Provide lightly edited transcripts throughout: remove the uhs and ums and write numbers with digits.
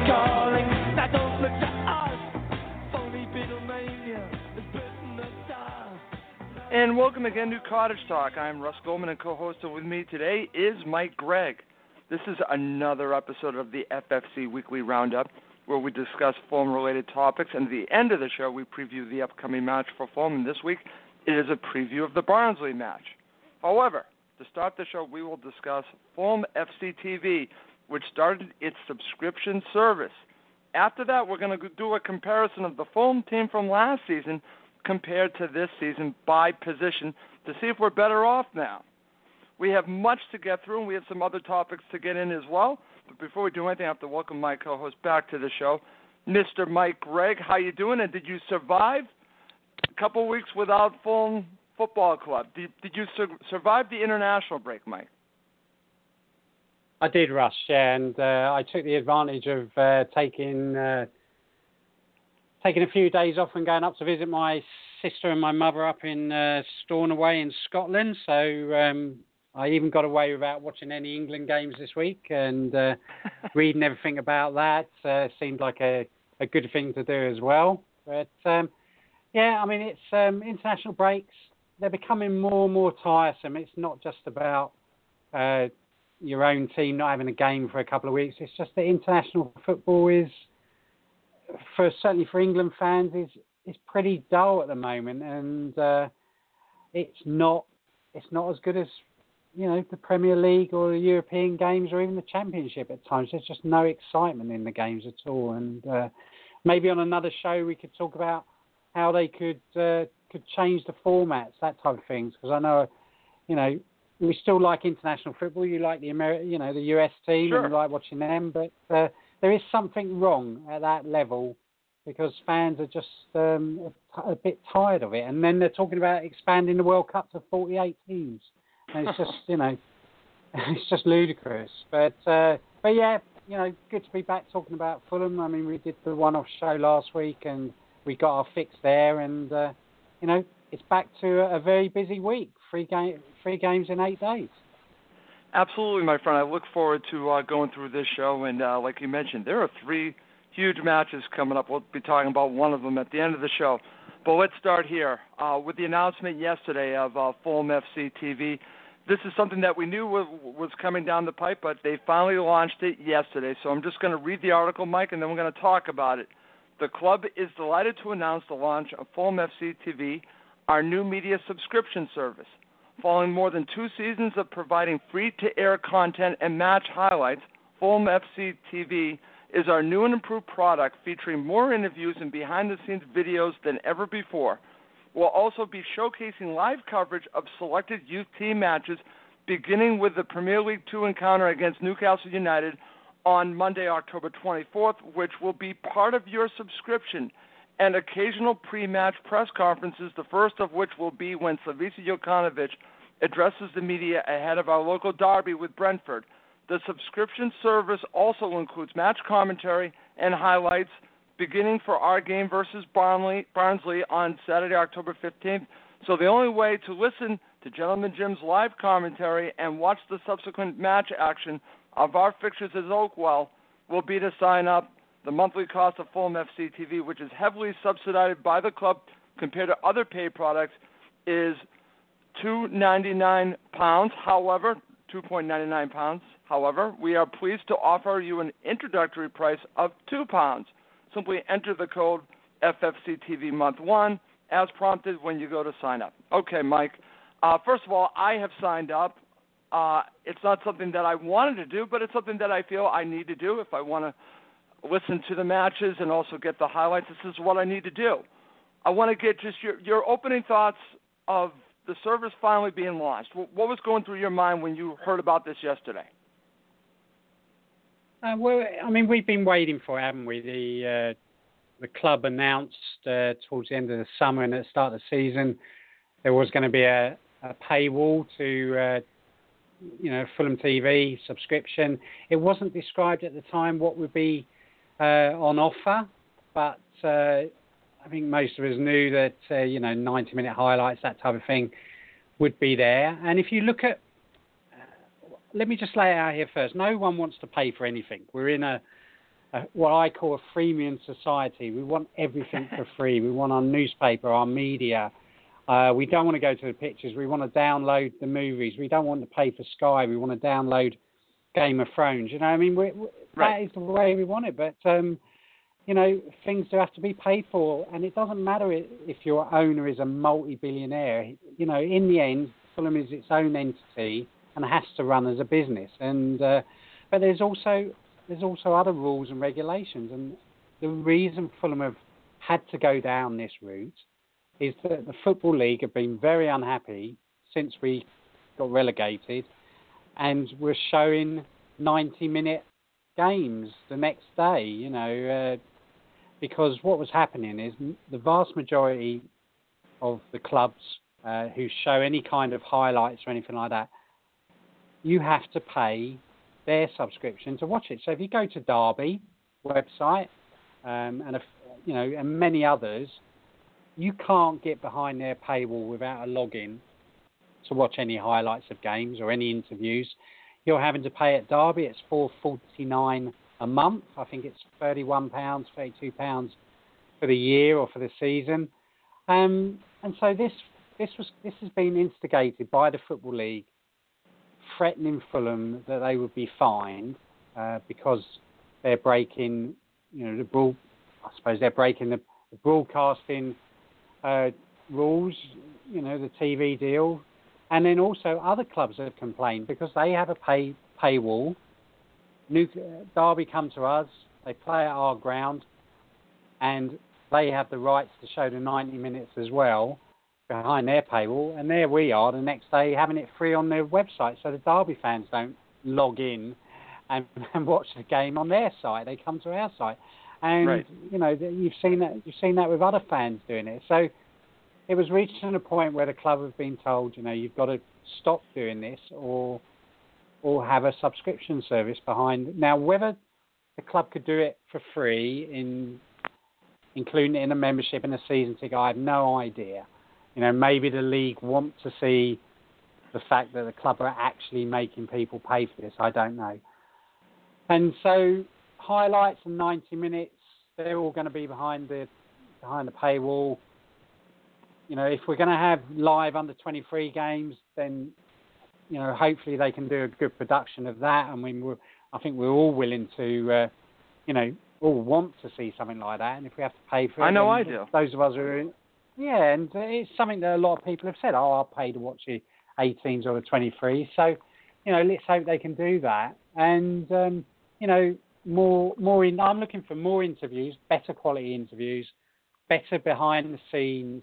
calling. Now don't look to us. Phony Beatlemania is putting the stars. And welcome again to Cottage Talk. I'm Russ Goldman, and co-hosted with me today is Mike Gregg. This is another episode of the FFC Weekly Roundup, where we discuss Fulham-related topics, and at the end of the show, we preview the upcoming match for Fulham. And this week, it is a preview of the Barnsley match. However, to start the show, we will discuss Fulham FC TV, which started its subscription service. After that, we're going to do a comparison of the Fulham team from last season compared to this season by position to see if we're better off now. We have much to get through, and we have some other topics to get in as well. But before we do anything, I have to welcome my co-host back to the show, Mr. Mike Gregg. How you doing? And did you survive a couple of weeks without Fulham Football Club? Did you survive the international break, Mike? I did, Russ, yeah, and I took the advantage of taking a few days off and going up to visit my sister and my mother up in Stornoway in Scotland. So I even got away without watching any England games this week and reading everything about that. Seemed like a good thing to do as well. But, yeah, I mean, it's international breaks. They're becoming more and more tiresome. It's not just about your own team not having a game for a couple of weeks. It's just that international football is, certainly for England fans, is pretty dull at the moment, and it's not as good as the Premier League or the European games or even the Championship at times. There's just no excitement in the games at all, and maybe on another show we could talk about how they could change the formats, that type of things, because I know we still like international football. You like the the US team, sure, and you like watching them, but there is something wrong at that level because fans are just a bit tired of it. And then they're talking about expanding the World Cup to 48 teams, and it's just it's just ludicrous. But yeah, good to be back talking about Fulham. I mean, we did the one-off show last week, and we got our fix there, and it's back to a very busy week. Three games in 8 days. Absolutely, my friend. I look forward to going through this show. And like you mentioned, there are 3 huge matches coming up. We'll be talking about one of them at the end of the show. But let's start here with the announcement yesterday of Fulham FC TV. This is something that we knew was coming down the pipe, but they finally launched it yesterday. So I'm just going to read the article, Mike, and then we're going to talk about it. The club is delighted to announce the launch of Fulham FC TV, our new media subscription service. Following more than 2 seasons of providing free-to-air content and match highlights, Fulham FC TV is our new and improved product featuring more interviews and behind-the-scenes videos than ever before. We'll also be showcasing live coverage of selected youth team matches, beginning with the Premier League 2 encounter against Newcastle United on Monday, October 24th, which will be part of your subscription, and occasional pre-match press conferences, the first of which will be when Slavisa Jokanovic addresses the media ahead of our local derby with Brentford. The subscription service also includes match commentary and highlights, beginning for our game versus Barnsley on Saturday, October 15th. So the only way to listen to Gentleman Jim's live commentary and watch the subsequent match action of our fixtures at Oakwell will be to sign up. The monthly cost of Fulham FC TV, which is heavily subsidized by the club compared to other paid products, is £2.99. However, £2.99. However, we are pleased to offer you an introductory price of £2. Simply enter the code FFCTV Month 1 as prompted when you go to sign up. Okay, Mike. First of all, I have signed up. It's not something that I wanted to do, but it's something that I feel I need to do if I want to listen to the matches and also get the highlights. This is what I need to do. I want to get just your opening thoughts of the service finally being launched. What was going through your mind when you heard about this yesterday? Well, I mean, we've been waiting for it, haven't we? The club announced towards the end of the summer and at the start of the season there was going to be a paywall to Fulham TV subscription. It wasn't described at the time what would be on offer, but I think most of us knew that 90-minute highlights, that type of thing, would be there. And if you look at, let me just lay it out here first. No one wants to pay for anything. We're in a what I call a freemium society. We want everything for free. We want our newspaper, our media. We don't want to go to the pictures. We want to download the movies. We don't want to pay for Sky. We want to download Game of Thrones. You know, I mean, that is the way we want it. But, you know, things do have to be paid for. And it doesn't matter if your owner is a multi-billionaire. You know, in the end, Fulham is its own entity and has to run as a business. And but there's also other rules and regulations. And the reason Fulham have had to go down this route is that the Football League have been very unhappy since we got relegated, and we're showing 90-minute games the next day, you know, because what was happening is the vast majority of the clubs who show any kind of highlights or anything like that, you have to pay their subscription to watch it. So if you go to Derby website and many others, you can't get behind their paywall without a login to watch any highlights of games or any interviews. You're having to pay at Derby. It's $4.49 a month. I think it's £31, £32 for the year or for the season. And so this has been instigated by the Football League, threatening Fulham that they would be fined because they're breaking, you know, they're breaking the broadcasting rules, you know, the TV deal. And then also other clubs have complained because they have a paywall. Derby come to us, they play at our ground, and they have the rights to show the 90 minutes as well behind their paywall. And there we are the next day having it free on their website, so the Derby fans don't log in and watch the game on their site. They come to our site. And, you know, you've seen that with other fans doing it. So it was reaching a point where the club have been told, you know, you've got to stop doing this or have a subscription service behind. Now, whether the club could do it for free, including it in a membership and a season ticket, I have no idea. You know, maybe the league want to see the fact that the club are actually making people pay for this. I don't know. And so highlights and 90 minutes, they're all going to be behind the paywall. You know, if we're going to have live under 23 games, then, you know, hopefully they can do a good production of that. I mean, I think we're all willing to, you know, all want to see something like that. And if we have to pay for it, I know I do. Those of us who are in, yeah, and it's something that a lot of people have said, I'll pay to watch the 18s or the 23s. So, you know, let's hope they can do that. And, you know, I'm looking for more interviews, better quality interviews, better behind the scenes,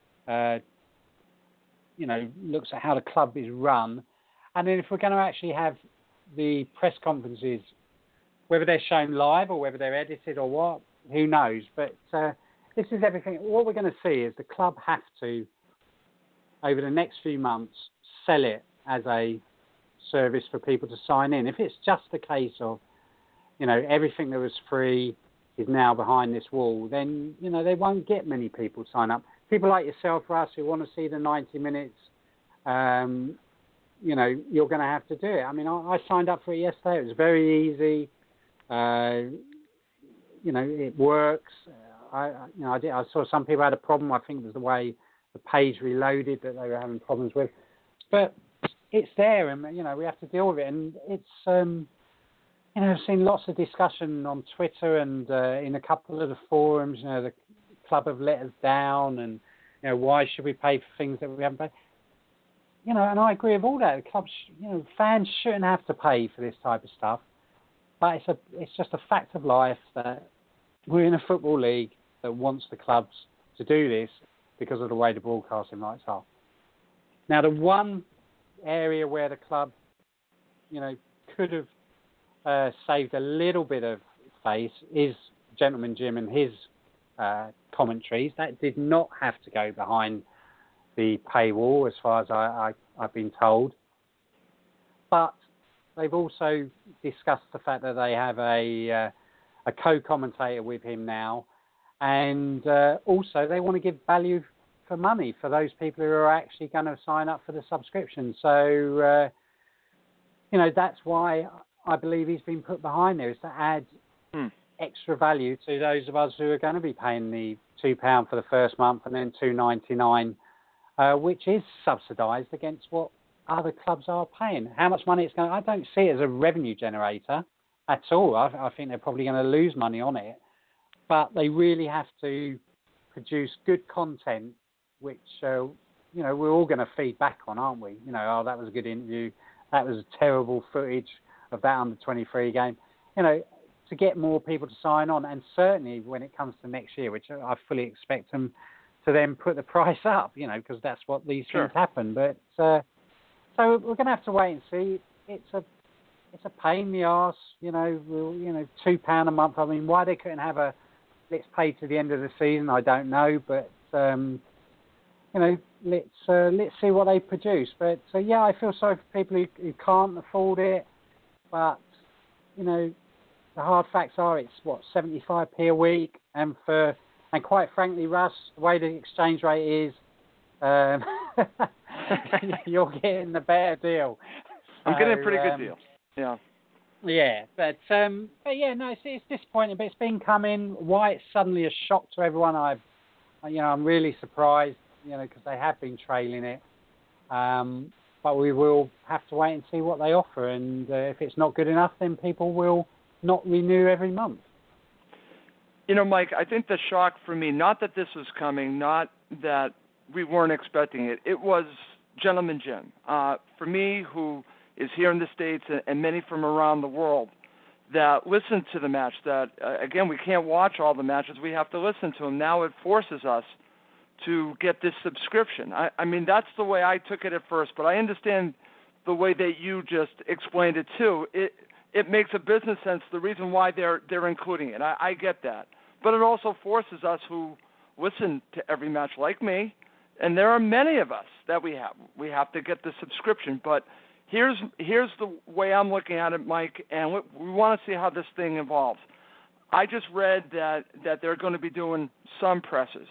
you know, looks at how the club is run. And then if we're going to actually have the press conferences, whether they're shown live or whether they're edited or what, who knows. But this is everything. What we're going to see is the club have to, over the next few months, sell it as a service for people to sign in. If it's just a case of, you know, everything that was free is now behind this wall, then, you know, they won't get many people sign up. People like yourself, Russ, who want to see the 90 minutes, you know, you're going to have to do it. I mean, I signed up for it yesterday. It was very easy. You know, it works. I saw some people had a problem. I think it was the way the page reloaded that they were having problems with. But it's there, and, you know, we have to deal with it. And it's, you know, I've seen lots of discussion on Twitter and in a couple of the forums. You know, the club have let us down, and, you know, why should we pay for things that we haven't paid? You know, and I agree with all that. The clubs, you know, fans shouldn't have to pay for this type of stuff. But it's just a fact of life that we're in a football league that wants the clubs to do this because of the way the broadcasting rights are. Now, the one area where the club, you know, could have saved a little bit of face is Gentleman Jim and his commentaries. That did not have to go behind the paywall, as far as I've been told. But they've also discussed the fact that they have a co-commentator with him now, and also they want to give value for money for those people who are actually going to sign up for the subscription. So, you know, that's why I believe he's been put behind there, is to add extra value to those of us who are going to be paying the £2 for the first month and then £2.99, which is subsidised against what other clubs are paying. How much money it's going? I don't see it as a revenue generator at all. I think they're probably going to lose money on it, but they really have to produce good content, which we're all going to feed back on, aren't we? Oh, that was a good interview. That was terrible footage of that under-23 game. To get more people to sign on, and certainly when it comes to next year, which I fully expect them to then put the price up, because that's what these things happen. But so we're going to have to wait and see. It's a pain in the arse, £2 a month. I mean, why they couldn't have a let's pay to the end of the season, I don't know. But let's see what they produce. But I feel sorry for people who can't afford it. But the hard facts are it's 75p a week, and quite frankly, Russ, the way the exchange rate is, you're getting the better deal. I'm getting a pretty good deal. Yeah. Yeah, but it's disappointing, but it's been coming. Why it's suddenly a shock to everyone? I'm really surprised, because they have been trailing it. But we will have to wait and see what they offer, and if it's not good enough, then people will not renew every month. Mike, I think the shock for me, not that this was coming, not that we weren't expecting it, it was Gentleman Jim. For me, who is here in the States and many from around the world that listen to the match, that, again, we can't watch all the matches, we have to listen to them. Now it forces us to get this subscription. I mean, that's the way I took it at first, but I understand the way that you just explained it too. It makes a business sense, the reason why they're including it. I get that. But it also forces us who listen to every match like me, and there are many of us that we have to get the subscription. But here's the way I'm looking at it, Mike, and we want to see how this thing evolves. I just read that they're going to be doing some pressers.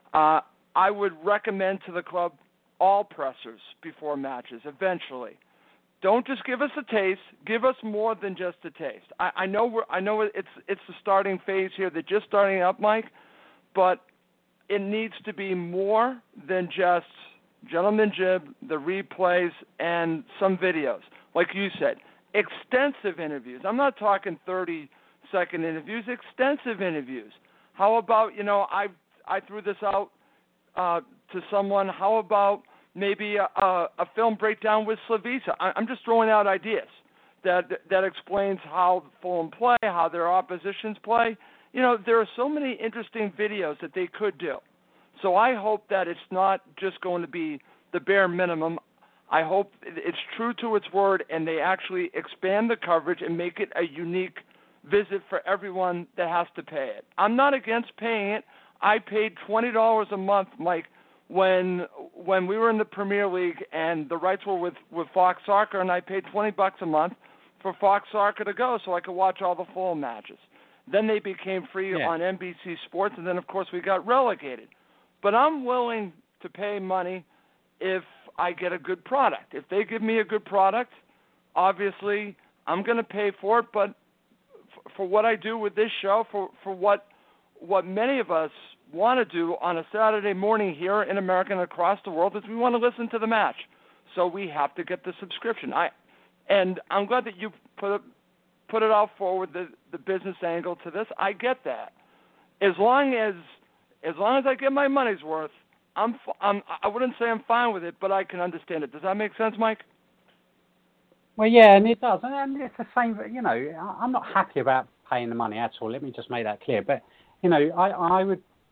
I would recommend to the club all pressers before matches eventually. Don't just give us a taste. Give us more than just a taste. I know it's the starting phase here. They're just starting up, Mike, but it needs to be more than just Gentleman Jim, the replays, and some videos. Like you said, extensive interviews. I'm not talking 30-second interviews. Extensive interviews. How about I threw this out to someone. How about maybe a film breakdown with Slavisa? I'm just throwing out ideas that explains how Fulham play, how their oppositions play. There are so many interesting videos that they could do. So I hope that it's not just going to be the bare minimum. I hope it's true to its word and they actually expand the coverage and make it a unique visit for everyone that has to pay it. I'm not against paying it. I paid $20 a month, Mike, when we were in the Premier League and the rights were with Fox Soccer, and I paid $20 a month for Fox Soccer to go so I could watch all the Fulham matches. Then they became free on NBC Sports, and then, of course, we got relegated. But I'm willing to pay money if I get a good product. If they give me a good product, obviously I'm going to pay for it, but for what I do with this show, for what many of us want to do on a Saturday morning here in America and across the world is we want to listen to the match. So we have to get the subscription. And I'm glad that you put it out forward, the business angle to this. I get that. As long as I get my money's worth, I wouldn't say I'm fine with it, but I can understand it. Does that make sense, Mike? Well, yeah, and it does. And it's the same, I'm not happy about paying the money at all. Let me just make that clear. But, I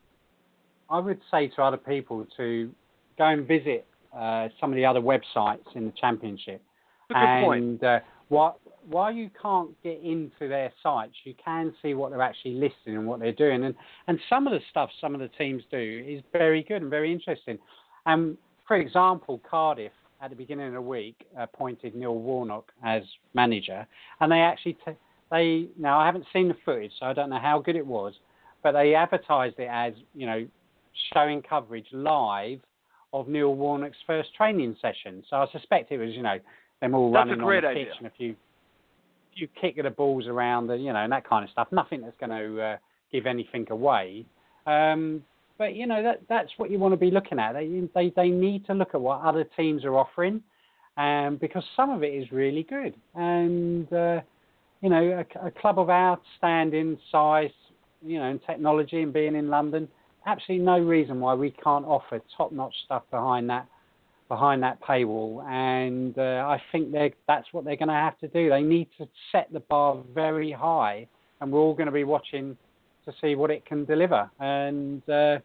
would say to other people to go and visit some of the other websites in the Championship. That's a good point. While you can't get into their sites, you can see what they're actually listing and what they're doing. And some of the stuff some of the teams do is very good and very interesting. For example, Cardiff, at the beginning of the week, appointed Neil Warnock as manager. And they actually, now I haven't seen the footage, so I don't know how good it was, but they advertised it as, showing coverage live of Neil Warnock's first training session. So I suspect it was, them all running on the pitch and a few. few kick of the balls around, and that kind of stuff. Nothing that's going to give anything away. But that's what you want to be looking at. They need to look at what other teams are offering, because some of it is really good. And a club of our standing, size, and technology, and being in London, absolutely no reason why we can't offer top-notch stuff behind that paywall. And I think that's what they're going to have to do. They need to set the bar very high, and we're all going to be watching to see what it can deliver. And it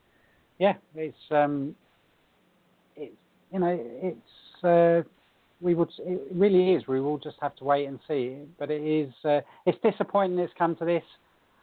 really is. We will just have to wait and see. But it's disappointing it's come to this.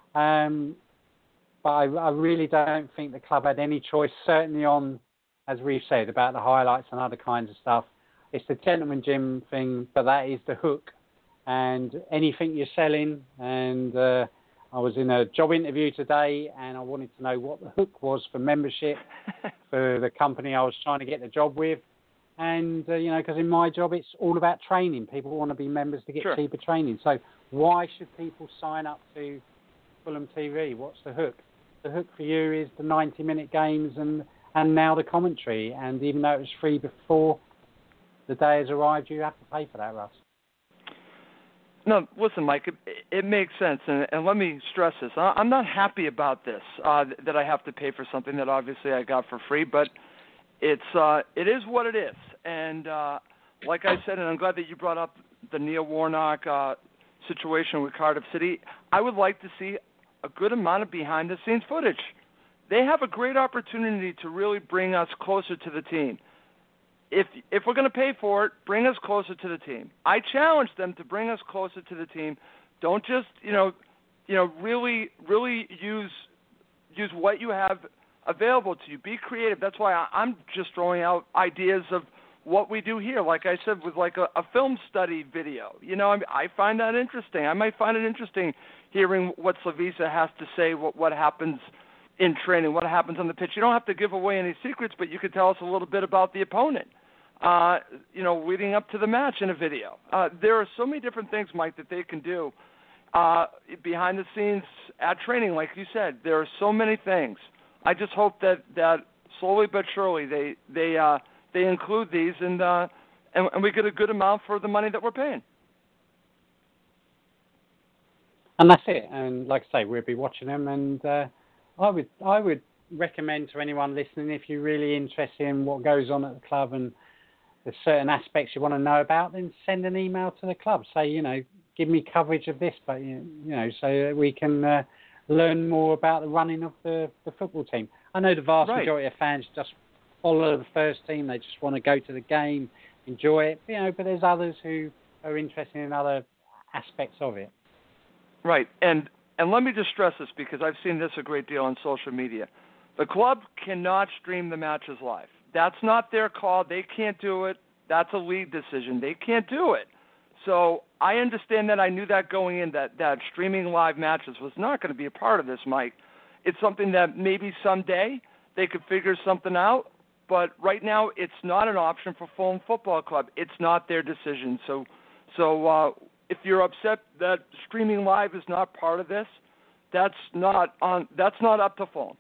But I really don't think the club had any choice. Certainly on, as we've said, about the highlights and other kinds of stuff. It's the gentleman gym thing, but that is the hook. And anything you're selling, and I was in a job interview today, and I wanted to know what the hook was for membership for the company I was trying to get the job with. And, because in my job, it's all about training. People want to be members to get Sure. cheaper training. So why should people sign up to Fulham TV? What's the hook? The hook for you is the 90-minute games and now the commentary. And even though it was free before the day has arrived, you have to pay for that, Russ. No, listen, Mike, it makes sense, and let me stress this. I'm not happy about this, that I have to pay for something that obviously I got for free, but it is what it is. And like I said, and I'm glad that you brought up the Neil Warnock situation with Cardiff City, I would like to see a good amount of behind-the-scenes footage. They have a great opportunity to really bring us closer to the team. If we're going to pay for it, bring us closer to the team. I challenge them to bring us closer to the team. Don't just really use what you have available to you. Be creative. That's why I'm just throwing out ideas of what we do here. Like I said, with like a film study video. I find that interesting. I might find it interesting hearing what Slavisa has to say. What happens in training? What happens on the pitch? You don't have to give away any secrets, but you could tell us a little bit about the opponent. Leading up to the match in a video. There are so many different things, Mike, that they can do behind the scenes at training. Like you said, there are so many things. I just hope that slowly but surely they include these and we get a good amount for the money that we're paying. And that's it. And like I say, we'll be watching them. And I would recommend to anyone listening, if you're really interested in what goes on at the club and there's certain aspects you want to know about, then send an email to the club. Say, give me coverage of this, but so that we can learn more about the running of the football team. I know the vast majority of fans just follow the first team. They just want to go to the game, enjoy it. But there's others who are interested in other aspects of it. Right, and let me just stress this because I've seen this a great deal on social media. The club cannot stream the matches live. That's not their call. They can't do it. That's a league decision. They can't do it. So I understand that. I knew that going in, that streaming live matches was not going to be a part of this, Mike. It's something that maybe someday they could figure something out, but right now it's not an option for Fulham Football Club. It's not their decision. So if you're upset that streaming live is not part of this, that's not up to Fulham.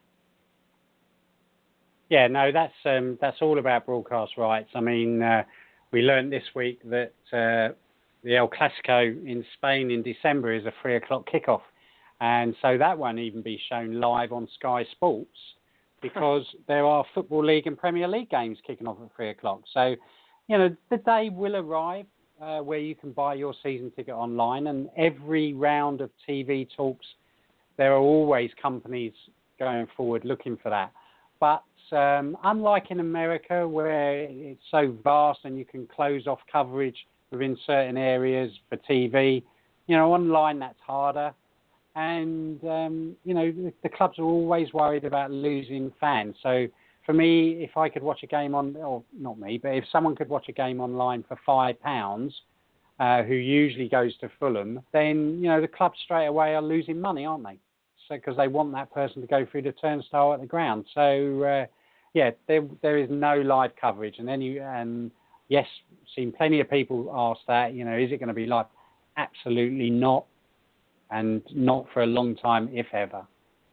Yeah, no, that's all about broadcast rights. I mean, we learned this week that the El Clasico in Spain in December is a 3:00 kickoff, and so that won't even be shown live on Sky Sports because there are Football League and Premier League games kicking off at 3:00. So, the day will arrive where you can buy your season ticket online, and every round of TV talks, there are always companies going forward looking for that. But unlike in America, where it's so vast and you can close off coverage within certain areas for TV, online that's harder. And, the clubs are always worried about losing fans. So for me, if I could watch a game or not me, but if someone could watch a game online for £5, who usually goes to Fulham, then, the club straight away are losing money, aren't they? Because they want that person to go through the turnstile at the ground. So, there is no live coverage. And yes, seen plenty of people ask that, is it going to be live? absolutely not, and not for a long time, if ever.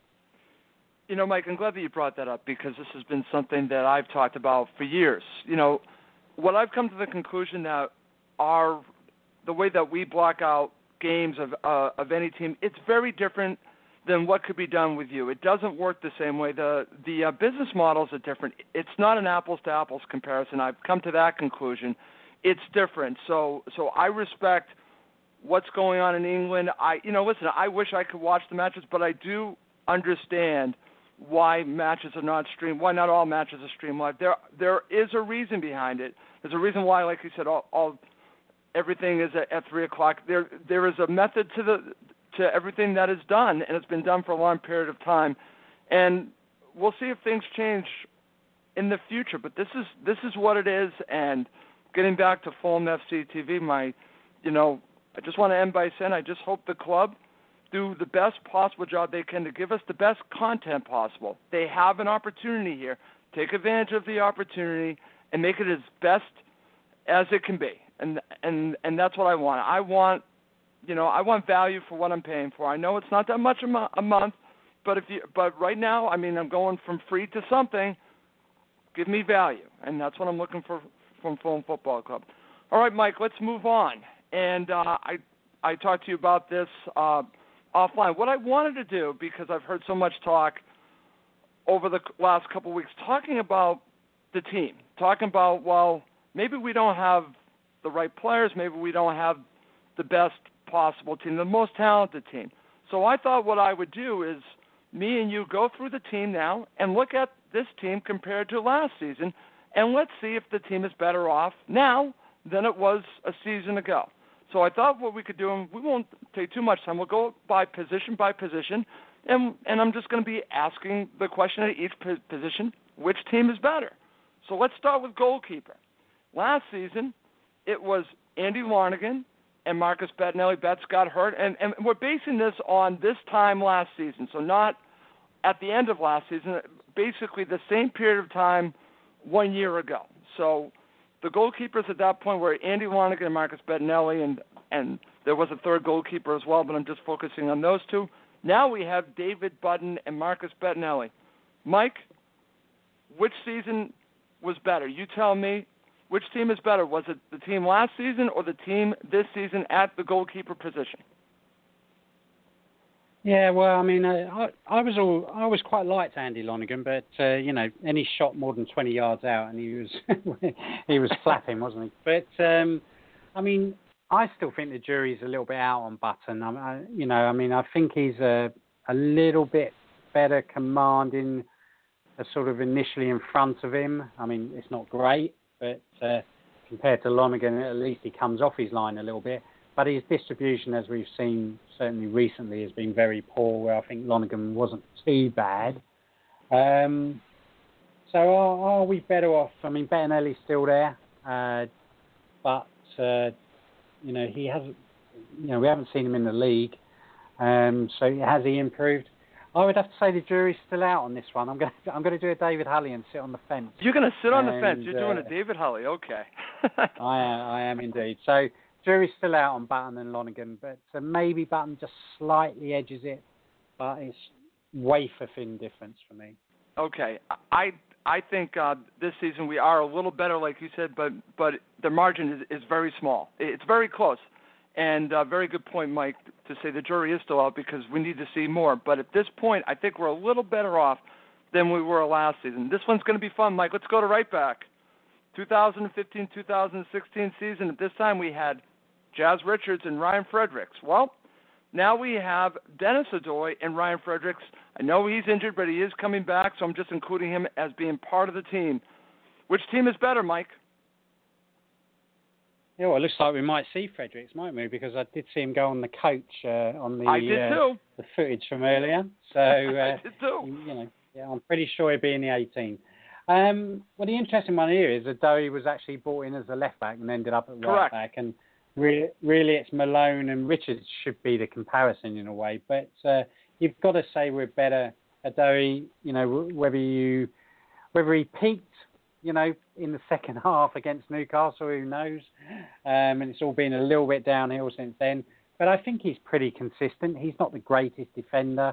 You know, Mike, I'm glad that you brought that up because this has been something that I've talked about for years. You know, what I've come to the conclusion that the way that we block out games of any team, it's very different than what could be done with you. It doesn't work the same way. The business models are different. It's not an apples to apples comparison. I've come to that conclusion. It's different. So I respect what's going on in England. Listen, I wish I could watch the matches, but I do understand why matches are not streamed, why not all matches are streamed live. There is a reason behind it. There's a reason why, like you said, everything is at 3:00. There is a method to everything that is done, and it's been done for a long period of time. And we'll see if things change in the future. But this is what it is. And getting back to Fulham FC TV, I just want to end by saying I just hope the club do the best possible job they can to give us the best content possible. They have an opportunity here. Take advantage of the opportunity and make it as best as it can be. And that's what I want. I want value for what I'm paying for. I know it's not that much a month, but right now, I'm going from free to something. Give me value, and that's what I'm looking for from Fulham Football Club. All right, Mike, let's move on. And I talked to you about this offline. What I wanted to do, because I've heard so much talk over the last couple of weeks, talking about the team, talking about, well, maybe we don't have the right players, maybe we don't have the best possible team, the most talented team. So I thought what I would do is me and you go through the team now and look at this team compared to last season, and let's see if the team is better off now than it was a season ago. So I thought what we could do, and we won't take too much time, we'll go by position, and I'm just going to be asking the question at each position, which team is better? So let's start with goalkeeper. Last season, it was Andy Lonergan and Marcus Bettinelli. Betts got hurt, and we're basing this on this time last season, so not at the end of last season, basically the same period of time 1 year ago. So the goalkeepers at that point were Andy Lonergan and Marcus Bettinelli, and there was a third goalkeeper as well, but I'm just focusing on those two. Now we have David Budden and Marcus Bettinelli. Mike, which season was better? You tell me. Which team is better? Was it the team last season or the team this season at the goalkeeper position? Yeah, well, I always quite liked Andy Lonergan, but any shot more than 20 yards out, and he was flapping, wasn't he? But I still think the jury's a little bit out on Button. I think he's a little bit better commanding, sort of initially in front of him. It's not great, but compared to Lonergan, at least he comes off his line a little bit. But his distribution, as we've seen certainly recently, has been very poor, where I think Lonergan wasn't too bad. So are we better off? Bettinelli's still there, but he hasn't. We haven't seen him in the league. So has he improved? I would have to say the jury's still out on this one. I'm going to do a David Hulley and sit on the fence. You're going to sit on the fence. You're doing a David Hulley. Okay. I am indeed. So jury's still out on Button and Lonergan, but maybe Button just slightly edges it, but it's wafer thin difference for me. Okay. I think this season we are a little better, like you said, but the margin is very small. It's very close. And very good point, Mike, to say the jury is still out because we need to see more. But at this point, I think we're a little better off than we were last season. This one's going to be fun, Mike. Let's go to right back. 2015-2016 season. At this time, we had Jazz Richards and Ryan Fredericks. Well, now we have Dennis Adoy and Ryan Fredericks. I know he's injured, but he is coming back, so I'm just including him as being part of the team. Which team is better, Mike? Yeah, well, it looks like we might see Fredericks, mightn't we? Because I did see him go on the coach on the I did too. The footage from earlier. So I did too. I'm pretty sure he'll be in the 18. Well, the interesting one here is that Adoy was actually brought in as a left back and ended up at right back, and really it's Malone and Richards should be the comparison in a way. But you've got to say we're better. Adoy, whether he peaked in the second half against Newcastle, who knows? And it's all been a little bit downhill since then. But I think he's pretty consistent. He's not the greatest defender,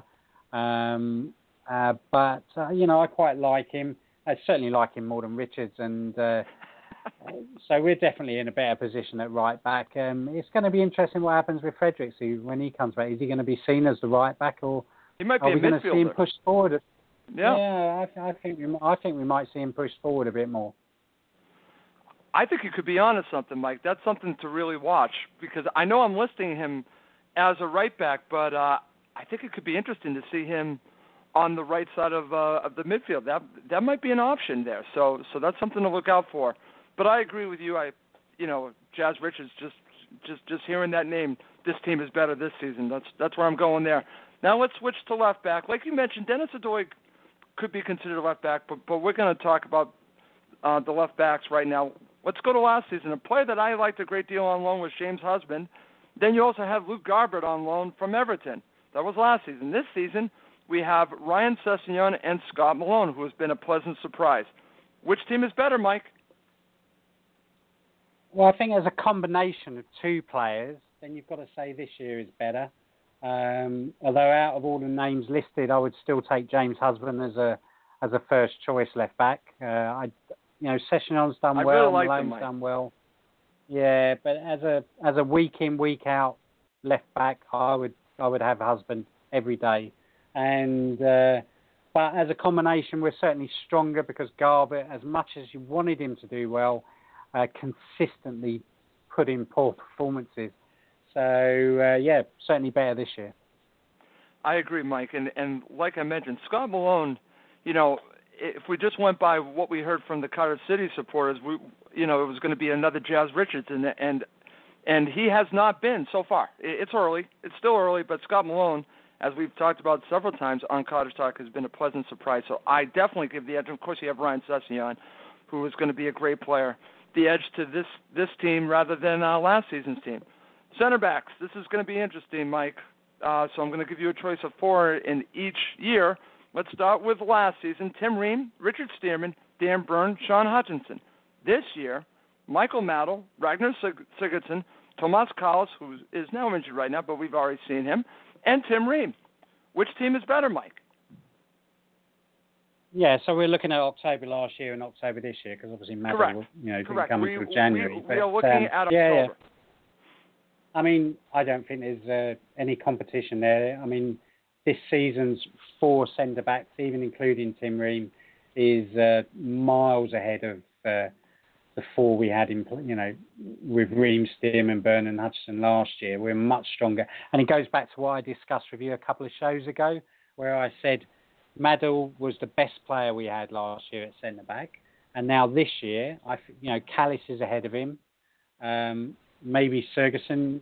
but I quite like him. I certainly like him more than Richards, and so we're definitely in a better position at right back. It's going to be interesting what happens with Fredericks when he comes back. Is he going to be seen as the right back, or he might be are we going to see him pushed forward? Yeah, I think we might see him pushed forward a bit more. I think you could be onto something, Mike. That's something to really watch, because I know I'm listing him as a right back, but I think it could be interesting to see him on the right side of the midfield. That might be an option there. So that's something to look out for. But I agree with you. Jazz Richards, just hearing that name, this team is better this season. That's where I'm going there. Now let's switch to left back. Like you mentioned, Dennis Odoi could be considered a left back, but we're going to talk about the left backs right now. Let's go to last season. A player that I liked a great deal on loan was James Husband. Then you also have Luke Garbett on loan from Everton. That was last season. This season, we have Ryan Sessegnon and Scott Malone, who has been a pleasant surprise. Which team is better, Mike? Well, I think as a combination of two players, then you've got to say this year is better. Although out of all the names listed, I would still take James Husband as a first choice left back. Sessegnon's done well, really Malone's done well. Yeah, but as a week in, week out left back, I would have Husband every day. And but as a combination, we're certainly stronger because Garbett, as much as you wanted him to do well, consistently put in poor performances. So certainly better this year. I agree, Mike. And like I mentioned, Scott Malone, if we just went by what we heard from the Cardiff City supporters, it was going to be another Jazz Richards, and he has not been so far. It's early. It's still early, but Scott Malone, as we've talked about several times on Cottage Talk, has been a pleasant surprise. So I definitely give the edge. Of course, you have Ryan Sessegnon, who is going to be a great player, the edge to this team rather than last season's team. Center backs, this is going to be interesting, Mike. So I'm going to give you a choice of 4 in each year. Let's start with last season. Tim Ream, Richard Stearman, Dan Byrne, Sean Hutchinson. This year, Michael Maddell, Ragnar Sigurdsson, Tomas Kalas, who is now injured right now, but we've already seen him, and Tim Ream. Which team is better, Mike? Yeah, so we're looking at October last year and October this year, because obviously Maddell, didn't come until January. We are looking at October. Yeah. I mean, I don't think there's any competition there. I mean, this season's 4 centre-backs, even including Tim Ream, is miles ahead of the 4 we had with Ream, Stearman, Byrne and Hutchinson last year. We're much stronger. And it goes back to what I discussed with you a couple of shows ago, where I said Maddell was the best player we had last year at centre-back. And now this year, Kalas is ahead of him. Maybe Sigurdsson,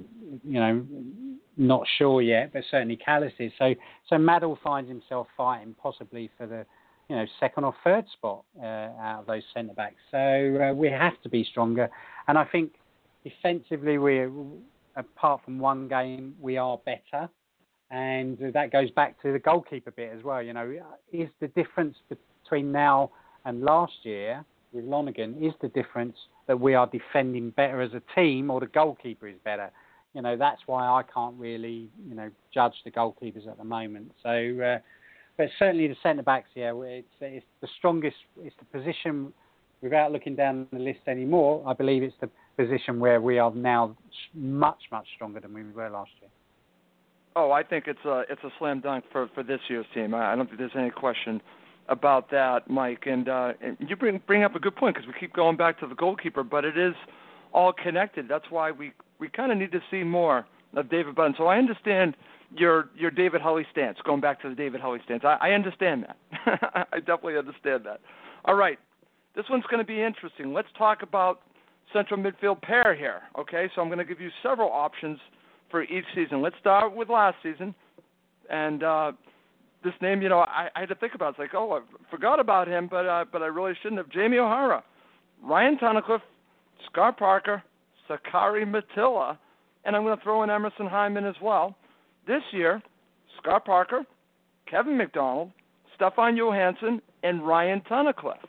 not sure yet, but certainly Kalas is. So Maddell finds himself fighting possibly for the, second or third spot out of those centre backs. So we have to be stronger, and I think defensively we're, apart from one game, we are better, and that goes back to the goalkeeper bit as well. Is the difference between now and last year with Lonergan, is the difference that we are defending better as a team, or the goalkeeper is better? That's why I can't really, judge the goalkeepers at the moment. So, but certainly the centre-backs, it's the strongest, it's the position, without looking down the list anymore, I believe it's the position where we are now much, much stronger than we were last year. Oh, I think it's a slam dunk for this year's team. I don't think there's any question about that, Mike. And you bring up a good point, because we keep going back to the goalkeeper, but it is all connected. That's why we kind of need to see more of David Button. So I understand your David Hulley stance, going back to the David Hulley stance. I understand that. I definitely understand that. All right. This one's going to be interesting. Let's talk about central midfield pair here, okay? So I'm going to give you several options for each season. Let's start with last season. And this name, I had to think about it. It's like, I forgot about him, but I really shouldn't have. Jamie O'Hara, Ryan Tunnicliffe, Scott Parker, Sakari Matilla, and I'm going to throw in Emerson Hyman as well. This year, Scott Parker, Kevin McDonald, Stefan Johansson, and Ryan Tunnicliffe.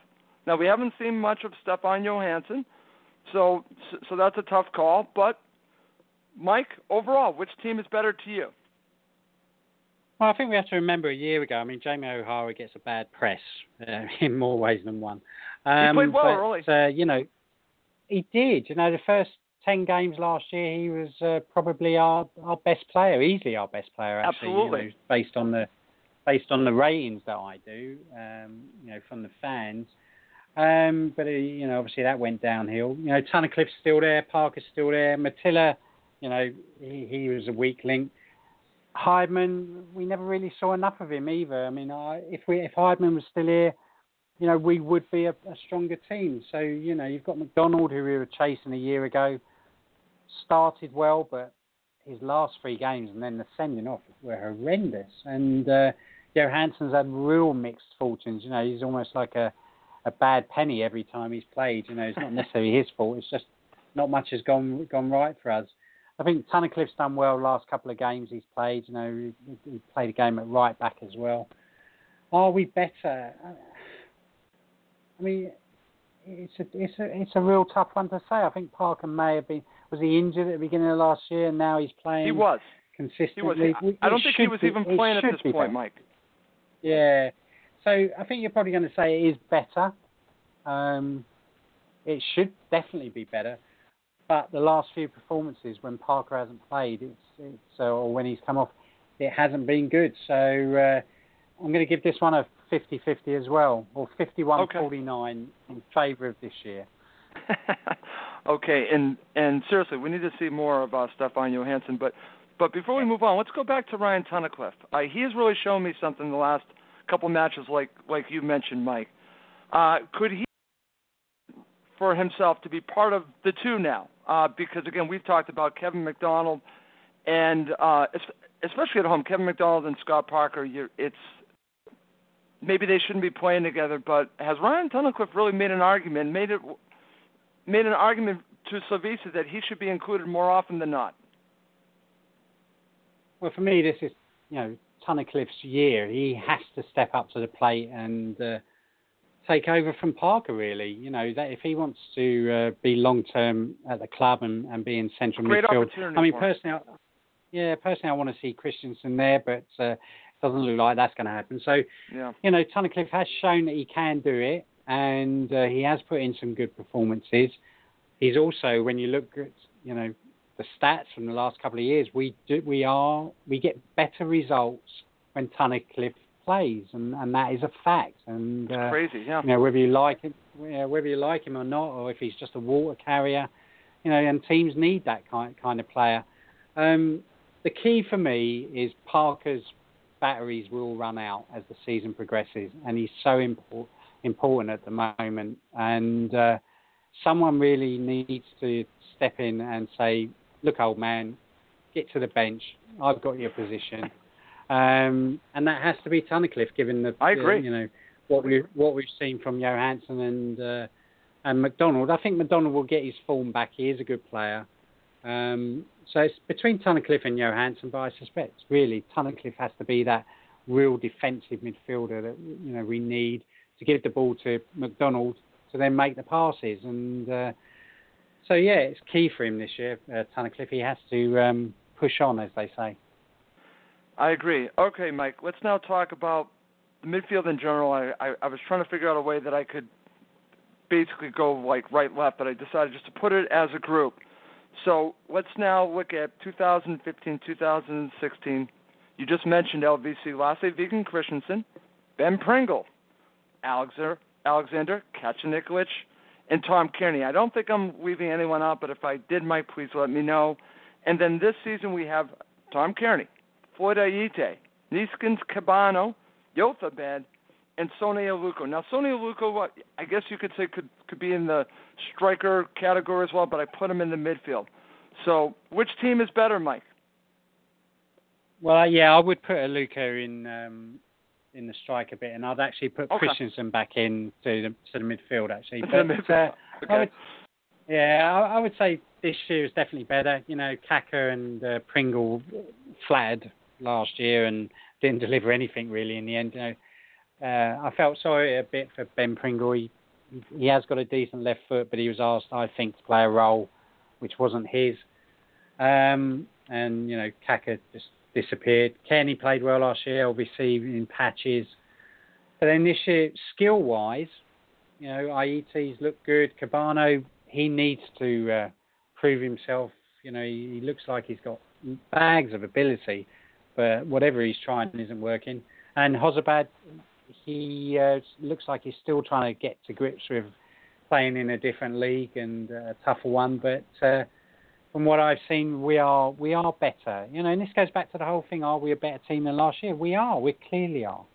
Now, we haven't seen much of Stefan Johansson, so that's a tough call. But, Mike, overall, which team is better to you? Well, I think we have to remember a year ago, I mean, Jamie O'Hara gets a bad press in more ways than one. He played well early. You know, he did. You know, the first 10 games last year, he was probably our best player, easily our best player, actually. Absolutely. You know, based on the ratings that I do, you know, from the fans. But, you know, obviously that went downhill. You know, Tunnicliffe's still there, Parker's still there. Mattila, you know, he was a weak link. Heidman, we never really saw enough of him either. I mean, if Heidman was still here, you know, we would be a stronger team. So, you know, you've got McDonald, who we were chasing a year ago, started well, but his last 3 games and then the sending off were horrendous. And Johansson's had real mixed fortunes. You know, he's almost like a bad penny every time he's played. You know, it's not necessarily his fault. It's just not much has gone right for us. I think Tunnicliffe's done well last couple of games he's played. You know, he played a game at right back as well. Are we better? I mean, it's a real tough one to say. I think Parker may have been. Was he injured at the beginning of last year, and now he's playing? He was Consistently. He was. I don't think he was even playing at this point, Mike. Yeah. So I think you're probably going to say it is better. It should definitely be better. But the last few performances, when Parker hasn't played, or when he's come off, it hasn't been good. So I'm going to give this one a 50-50 as well, or 51-49 in favour of this year. Okay, and seriously, we need to see more about Stefan Johansson. But before we move on, let's go back to Ryan Tunnicliffe. He has really shown me something in the last couple matches, like you mentioned, Mike. Could he, for himself, to be part of the two now? Because, again, we've talked about Kevin McDonald and, especially at home, Kevin McDonald and Scott Parker, it's maybe they shouldn't be playing together, but has Ryan Tunnicliffe really made an argument to Slavisa that he should be included more often than not? Well, for me, this is, you know, Tunnicliffe's year. He has to step up to the plate and take over from Parker, really. You know, that if he wants to be long-term at the club and be in central midfield. I mean, personally, I want to see Christensen there, but it doesn't look like that's going to happen. So, you know, Tunnicliffe has shown that he can do it, and he has put in some good performances. He's also, when you look at, you know, the stats from the last couple of years, we get better results when Tunnicliffe plays, and that is a fact. And it's crazy, yeah. You know, whether you like him or not, or if he's just a water carrier, you know, and teams need that kind of player. The key for me is Parker's batteries will run out as the season progresses, and he's so important at the moment. And someone really needs to step in and say, "Look, old man, get to the bench. I've got your position." And that has to be Tunnicliffe, given I agree. You know, what we've seen from Johansson and McDonald. I think McDonald will get his form back. He is a good player. So it's between Tunnicliffe and Johansson, but I suspect really Tunnicliffe has to be that real defensive midfielder that, you know, we need to give the ball to McDonald to then make the passes. And so yeah, it's key for him this year. Tunnicliffe, he has to push on, as they say. I agree. Okay, Mike, let's now talk about the midfield in general. I was trying to figure out a way that I could basically go like right-left, but I decided just to put it as a group. So let's now look at 2015-2016. You just mentioned LVC, Lasse Vigen Christensen, Ben Pringle, Alexander Kacaniklic, and Tom Kearney. I don't think I'm leaving anyone out, but if I did, Mike, please let me know. And then this season we have Tom Kearney, Floyd Ayite, Niskins Cabano, Yothabed, and Sonny Aluko. Now, Sonny Aluko, I guess you could say could be in the striker category as well, but I put him in the midfield. So which team is better, Mike? Well, yeah, I would put Aluko in the striker bit, and I'd actually put Christensen back in to the midfield, actually. But, I would say this year is definitely better. You know, Kaka and Pringle flattered last year and didn't deliver anything really in the end. You know, I felt sorry a bit for Ben Pringle. He he has got a decent left foot, but he was asked, I think, to play a role which wasn't his. And, Kaka just disappeared. Kenny played well last year, obviously, in patches. But then this year, skill-wise, Aite's looked good. Cabano, he needs to prove himself. He looks like he's got bags of ability, but whatever he's trying isn't working. And Hozabad, he looks like he's still trying to get to grips with playing in a different league and a tougher one. But from what I've seen, we are better. And this goes back to the whole thing: are we a better team than last year? We are. We clearly are.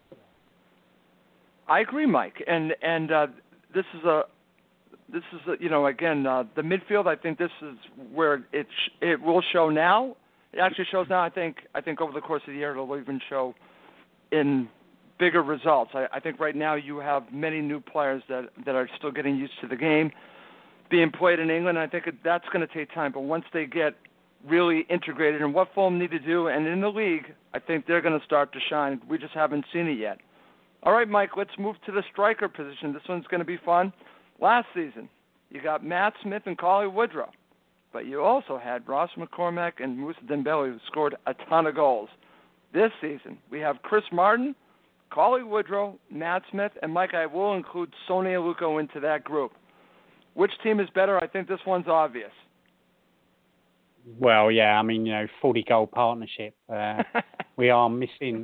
I agree, Mike. And this is again, the midfield. I think this is where it will show now. It actually shows now. I think over the course of the year it'll even show in bigger results. I think right now you have many new players that are still getting used to the game being played in England. I think that's going to take time. But once they get really integrated in what Fulham need to do and in the league, I think they're going to start to shine. We just haven't seen it yet. All right, Mike, let's move to the striker position. This one's going to be fun. Last season, you got Matt Smith and Cauley Woodrow, but you also had Ross McCormack and Moussa Dembele, who scored a ton of goals. This season, we have Chris Martin, Cauley Woodrow, Matt Smith, and Mike, I will include Sonny Aluko into that group. Which team is better? I think this one's obvious. Well, yeah, 40-goal partnership. We are missing.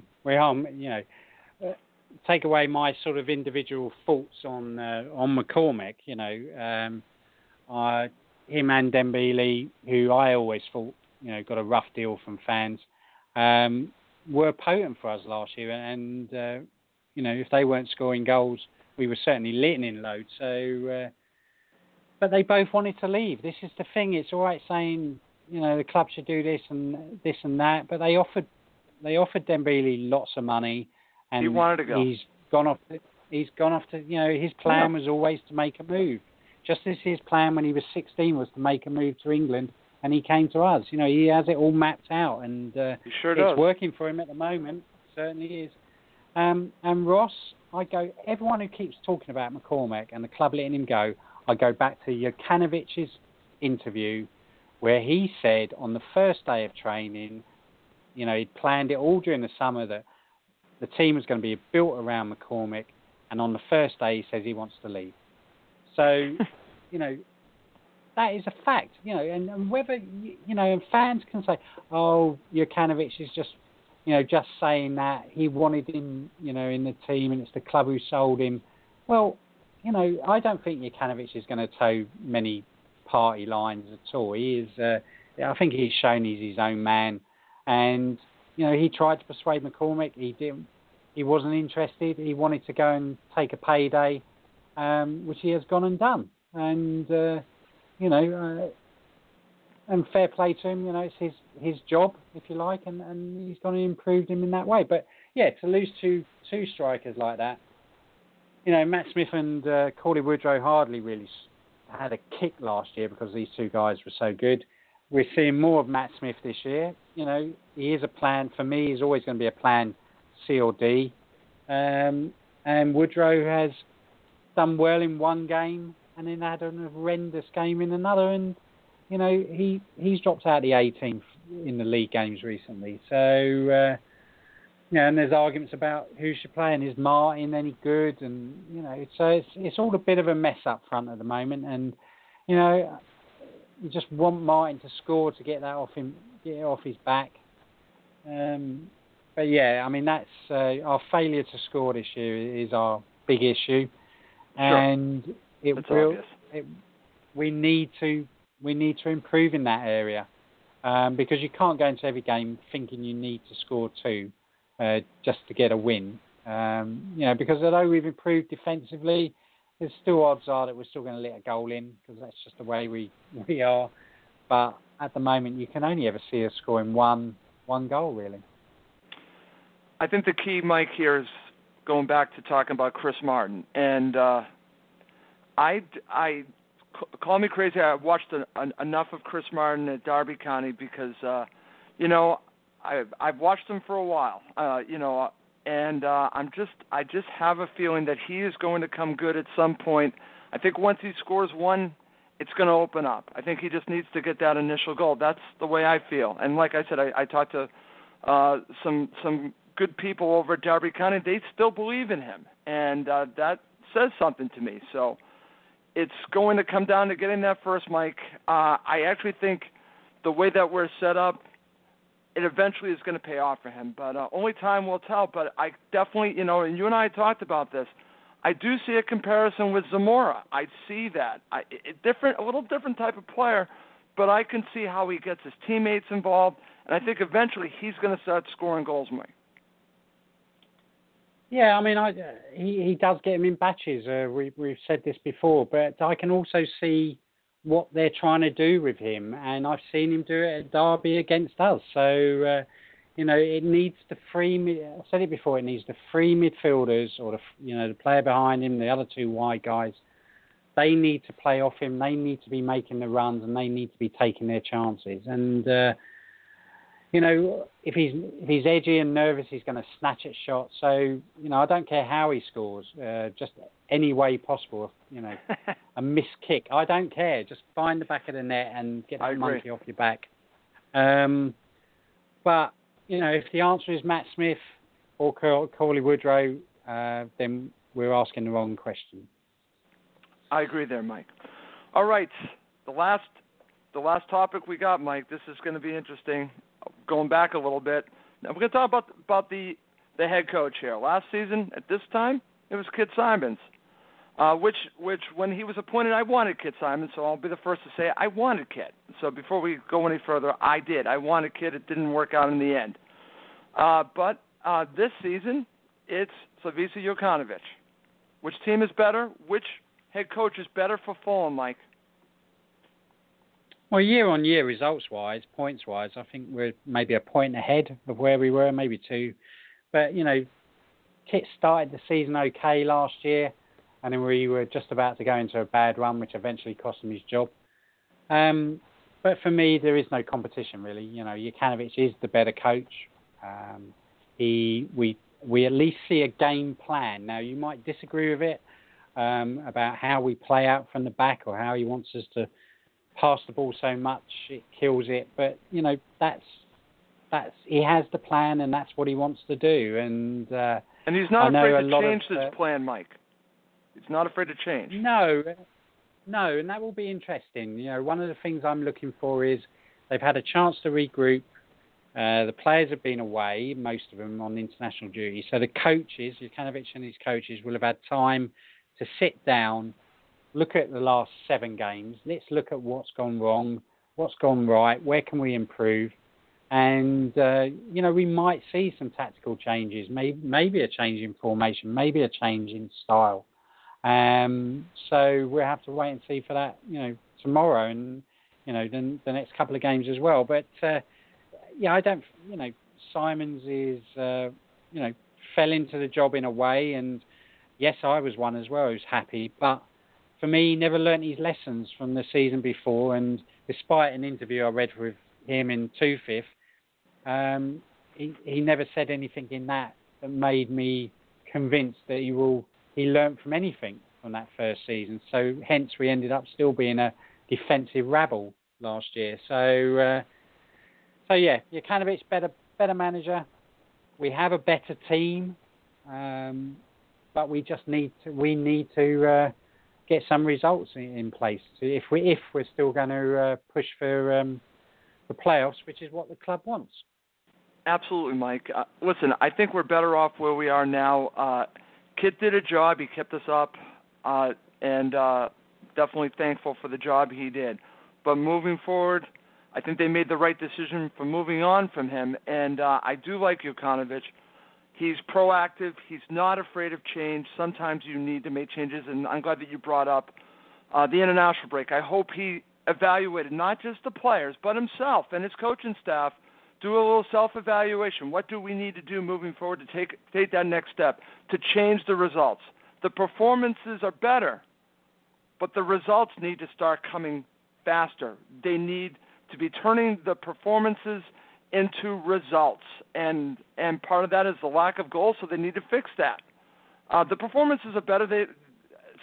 Take away my sort of individual thoughts on McCormack. Him and Dembele, who I always thought got a rough deal from fans, were potent for us last year. And if they weren't scoring goals, we were certainly letting in loads. So, but they both wanted to leave. This is the thing. It's all right saying the club should do this and that, but they offered Dembele lots of money. And he wanted to go. He's gone off to, his plan was always to make a move. Just as his plan when he was 16 was to make a move to England, and he came to us. He has it all mapped out, and he sure does. It's working for him at the moment. Certainly is. And Ross, everyone who keeps talking about McCormack and the club letting him go, I go back to Jokanovic's interview where he said on the first day of training, he'd planned it all during the summer that the team was going to be built around McCormack, and on the first day he says he wants to leave. So, that is a fact, and whether, and fans can say, oh, Jokanovic is just saying that he wanted him, in the team and it's the club who sold him. Well, I don't think Jokanovic is going to toe many party lines at all. He is, I think he's shown he's his own man, and he tried to persuade McCormack. He didn't. He wasn't interested. He wanted to go and take a payday, which he has gone and done. And and fair play to him. It's his job, if you like, and he's gone and improved him in that way. But yeah, to lose two strikers like that, Matt Smith and Cauley Woodrow hardly really had a kick last year because these two guys were so good. We're seeing more of Matt Smith this year. He is a plan. For me, he's always going to be a plan C or D. And Woodrow has done well in one game and then had an horrendous game in another. And, he's dropped out the 18th in the league games recently. So, and there's arguments about who should play and is Martin any good? And, so it's all a bit of a mess up front at the moment. And, you just want Martin to score to get that off him, get it off his back. But yeah, that's our failure to score this year is our big issue, and sure. We need to improve in that area, because you can't go into every game thinking you need to score two just to get a win. Because although we've improved defensively, there's still odds are that we're still going to let a goal in because that's just the way we are. But at the moment, you can only ever see us scoring one goal, really. I think the key, Mike, here is going back to talking about Chris Martin. And call me crazy, I've watched enough of Chris Martin at Derby County because, I've watched him for a while, and I just have a feeling that he is going to come good at some point. I think once he scores one, it's going to open up. I think he just needs to get that initial goal. That's the way I feel. And like I said, I talked to some good people over at Darby County. They still believe in him, and that says something to me. So it's going to come down to getting that first, Mike. I actually think the way that we're set up, it eventually is going to pay off for him. But only time will tell. But I definitely, and you and I talked about this, I do see a comparison with Zamora. I see that. A little different type of player, but I can see how he gets his teammates involved, and I think eventually he's going to start scoring goals, Mike. Yeah, I mean, he does get him in batches. We've said this before, but I can also see what they're trying to do with him, and I've seen him do it at Derby against us. So, it needs the I said it before. It needs the three midfielders, or the player behind him, the other two wide guys. They need to play off him. They need to be making the runs, and they need to be taking their chances. And if he's edgy and nervous, he's going to snatch at shots. So, I don't care how he scores, just any way possible. A missed kick, I don't care. Just find the back of the net and get that monkey off your back. But if the answer is Matt Smith or Cauley Woodrow, then we're asking the wrong question. I agree there, Mike. All right, the last topic we got, Mike. This is going to be interesting. Going back a little bit, now we're going to talk about the head coach here. Last season, at this time, it was Kit Simons, which when he was appointed, I wanted Kit Simons, so I'll be the first to say I wanted Kit. So before we go any further, I did. I wanted Kit. It didn't work out in the end. But this season, it's Slavisa Jokanovic. Which team is better? Which head coach is better for Fulham, Mike? Well, year-on-year, results-wise, points-wise, I think we're maybe a point ahead of where we were, maybe two. But, Kit started the season okay last year, and then we were just about to go into a bad run, which eventually cost him his job. But for me, there is no competition, really. Jokanovic is the better coach. We at least see a game plan. Now, you might disagree with it about how we play out from the back or how he wants us to pass the ball so much it kills it. But that's he has the plan, and that's what he wants to do. And he's not afraid to change this plan, Mike. He's not afraid to change. No, and that will be interesting. One of the things I'm looking for is they've had a chance to regroup. The players have been away, most of them on international duty. So the coaches, Jokanovic and his coaches, will have had time to sit down, look at the last 7 games. Let's look at what's gone wrong, what's gone right, where can we improve. And, we might see some tactical changes, maybe a change in formation, maybe a change in style. So we'll have to wait and see for that, tomorrow and, the next couple of games as well. But, I don't, Simons is, fell into the job in a way. And yes, I was one as well who's happy. But for me, he never learnt his lessons from the season before. And despite an interview I read with him in 2/5, he never said anything in that made me convinced that he learnt from anything from that first season. So hence we ended up still being a defensive rabble last year. So yeah, Jokanovic better manager. We have a better team, but we just need to get some results in place if we're still going to push for the playoffs, which is what the club wants. Absolutely, Mike. Listen, I think we're better off where we are now. Kit did a job. He kept us up, and definitely thankful for the job he did. But moving forward, I think they made the right decision for moving on from him, and I do like Jokanovic. He's proactive. He's not afraid of change. Sometimes you need to make changes, and I'm glad that you brought up the international break. I hope he evaluated not just the players, but himself and his coaching staff. Do a little self-evaluation. What do we need to do moving forward to take that next step, to change the results? The performances are better, but the results need to start coming faster. They need to be turning the performances into results, and part of that is the lack of goals, so they need to fix that. The performances are better.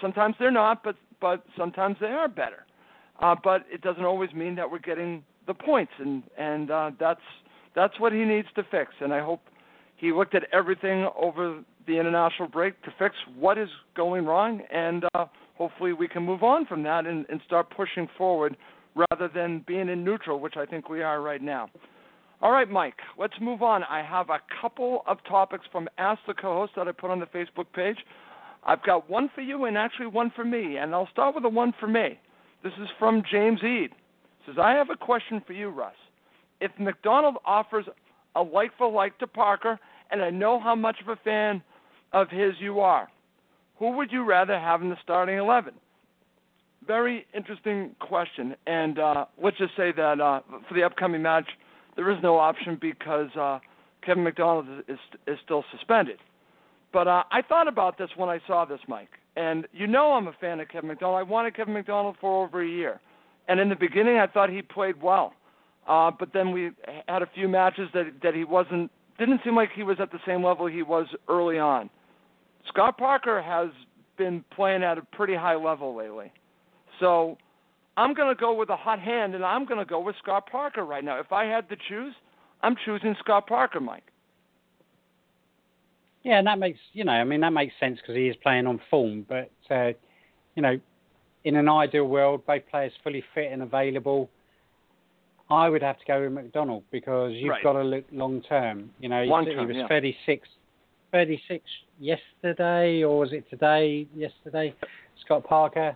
sometimes they're not, but sometimes they are better. But it doesn't always mean that we're getting the points, and that's what he needs to fix. And I hope he looked at everything over the international break to fix what is going wrong, and hopefully we can move on from that and start pushing forward rather than being in neutral, which I think we are right now. All right, Mike, let's move on. I have a couple of topics from Ask the Co-Host that I put on the Facebook page. I've got one for you and actually one for me, and I'll start with the one for me. This is from James Eade. It says, I have a question for you, Russ. If McDonald offers a like-for-like to Parker, and I know how much of a fan of his you are, who would you rather have in the starting 11? Very interesting question, and let's just say that for the upcoming match, there is no option because Kevin McDonald is still suspended. But I thought about this when I saw this, Mike. And you know I'm a fan of Kevin McDonald. I wanted Kevin McDonald for over a year. And in the beginning, I thought he played well. But then we had a few matches that he didn't seem like he was at the same level he was early on. Scott Parker has been playing at a pretty high level lately. So I'm going to go with a hot hand, and I'm going to go with Scott Parker right now. If I had to choose, I'm choosing Scott Parker, Mike. Yeah, and that makes that makes sense because he is playing on form. But in an ideal world, both players fully fit and available, I would have to go with McDonald because you've got to look long term. He was 36 yesterday, or was it today? Yesterday, Scott Parker.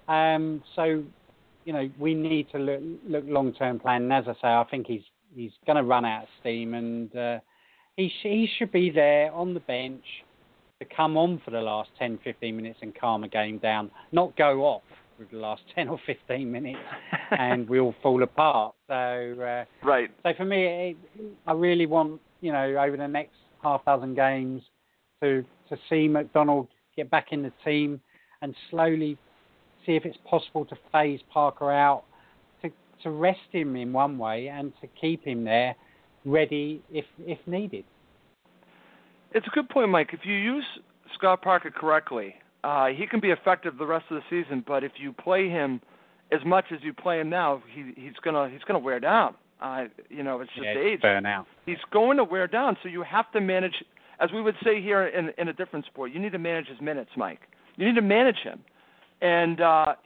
So we need to look long-term plan. And as I say, I think he's going to run out of steam, and he should be there on the bench to come on for the last 10, 15 minutes and calm a game down, not go off with the last 10 or 15 minutes and we all fall apart. So, So for me, I really want, over the next half dozen games to see McDonald get back in the team and slowly see if it's possible to phase Parker out, to rest him in one way and to keep him there ready if needed. It's a good point, Mike. If you use Scott Parker correctly, he can be effective the rest of the season. But if you play him as much as you play him now, he's gonna wear down. It's just age. Burn out. He's going to wear down. So you have to manage, as we would say here in a different sport. You need to manage his minutes, Mike. You need to manage him. And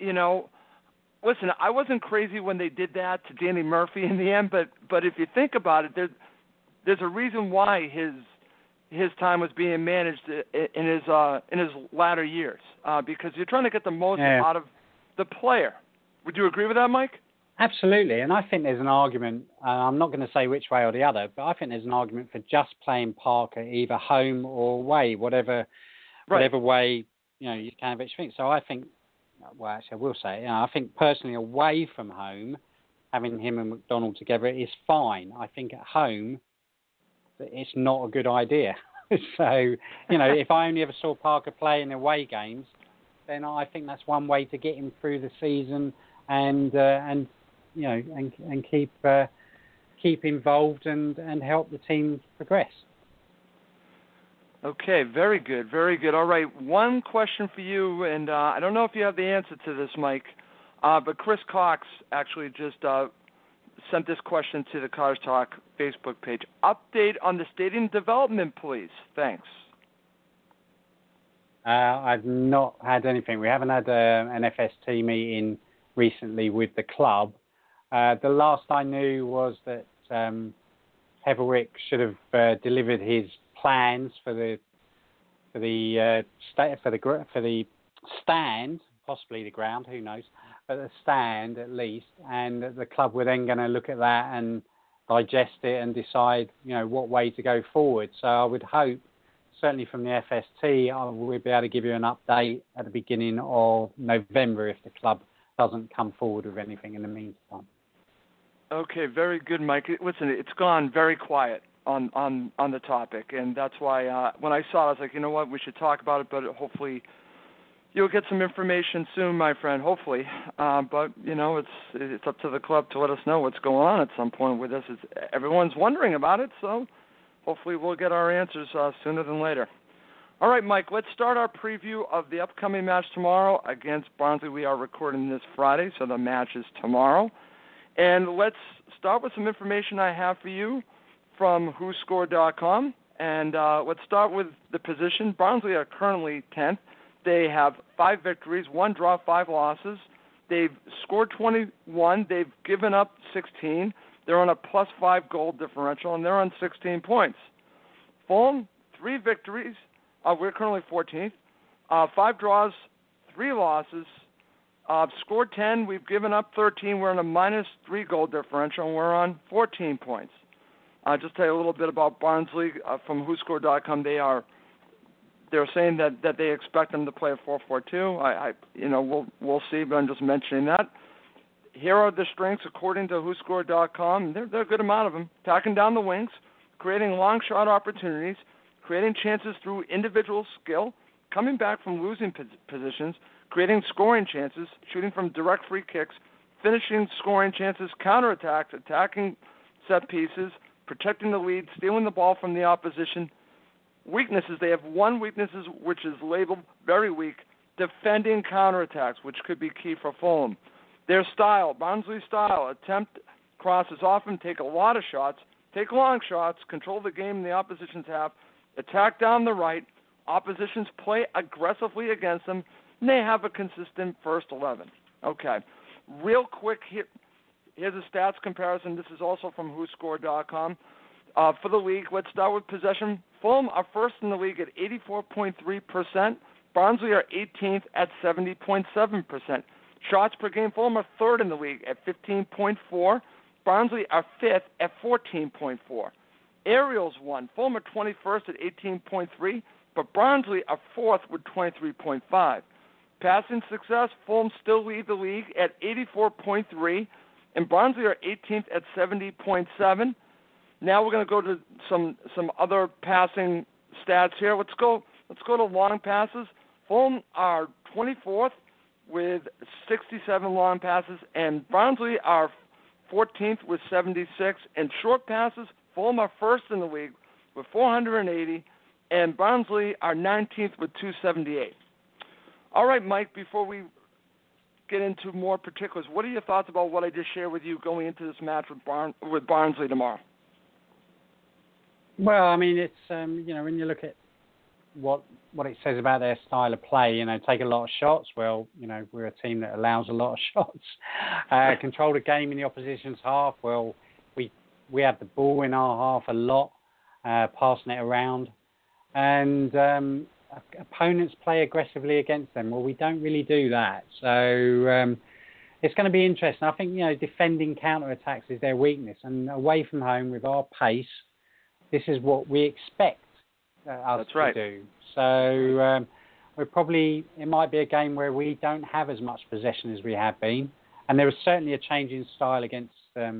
listen, I wasn't crazy when they did that to Danny Murphy in the end. But if you think about it, there's a reason why his time was being managed in his latter years, because you're trying to get the most out of the player. Would you agree with that, Mike? Absolutely, and I think there's an argument. I'm not going to say which way or the other, but I think there's an argument for just playing Parker either home or away, whatever way you can think. So I think, well, actually, I will say, I think personally away from home, having him and McDonald together is fine. I think at home, it's not a good idea. So, if I only ever saw Parker play in away games, then I think that's one way to get him through the season and keep involved and help the team progress. Okay, very good, very good. All right, one question for you, and I don't know if you have the answer to this, Mike, but Chris Cox actually just sent this question to the Cars Talk Facebook page. Update on the stadium development, please. Thanks. I've not had anything. We haven't had an FST meeting recently with the club. The last I knew was that Heatherwick should have delivered his plans for the stand, possibly the ground, who knows, but the stand at least, and the club were then going to look at that and digest it and decide, what way to go forward. So I would hope, certainly from the FST, we'll be able to give you an update at the beginning of November if the club doesn't come forward with anything in the meantime. Okay, very good, Mike. Listen, it's gone very quiet on the topic, and that's why when I saw it, I was like, you know what, we should talk about it, but hopefully you'll get some information soon, my friend, hopefully. But, it's up to the club to let us know what's going on at some point with this. Everyone's wondering about it, so hopefully we'll get our answers sooner than later. All right, Mike, let's start our preview of the upcoming match tomorrow against Barnsley. We are recording this Friday, so the match is tomorrow. And let's start with some information I have for you from WhoScored.com. And let's start with the position. Barnsley are currently 10th. They have 5 victories, 1 draw, 5 losses. They've scored 21. They've given up 16. They're on a +5 goal differential, and they're on 16 points. Fulham, 3 victories. We're currently 14th. 5 draws, 3 losses. Scored 10. We've given up 13. We're on a -3 goal differential, and we're on 14 points. Just tell you a little bit about Barnsley from WhoScored.com. They're saying that they expect them to play a 4-4-2. We'll see, but I'm just mentioning that. Here are the strengths according to WhoScored.com. They're a good amount of them. Attacking down the wings, creating long shot opportunities, creating chances through individual skill, coming back from losing positions, creating scoring chances, shooting from direct free kicks, finishing scoring chances, counterattacks, attacking set pieces, protecting the lead, stealing the ball from the opposition. Weaknesses, they have 1 weakness which is labeled very weak, defending counterattacks, which could be key for Fulham. Their style, Barnsley's style, attempt crosses often, take a lot of shots, take long shots, control the game in the opposition's half, attack down the right, oppositions play aggressively against them, and they have a consistent first 11. Okay, real quick, here's a stats comparison. This is also from WhoScored.com. For the league, let's start with possession. Fulham are first in the league at 84.3%. Barnsley are 18th at 70.7%. Shots per game, Fulham are third in the league at 15.4. Barnsley are fifth at 14.4. Aerials won. Fulham are 21st at 18.3, but Barnsley are fourth with 23.5. Passing success, Fulham still lead the league at 84.3, and Barnsley are 18th at 70.7. Now we're going to go to some other passing stats here. Let's go to long passes. Fulham are 24th with 67 long passes, and Barnsley are 14th with 76. And short passes, Fulham are first in the league with 480, and Barnsley are 19th with 278. All right, Mike, before we get into more particulars, what are your thoughts about what I just shared with you going into this match with Barnsley tomorrow? Well, I mean, it's when you look at what it says about their style of play, take a lot of shots. Well, we're a team that allows a lot of shots. Control the game in the opposition's half. Well, we have the ball in our half a lot, passing it around, and opponents play aggressively against them. Well, we don't really do that. So it's going to be interesting. I think defending counter-attacks is their weakness, and away from home with our pace, this is what we expect us to do. So it might be a game where we don't have as much possession as we have been, and there is certainly a change in style against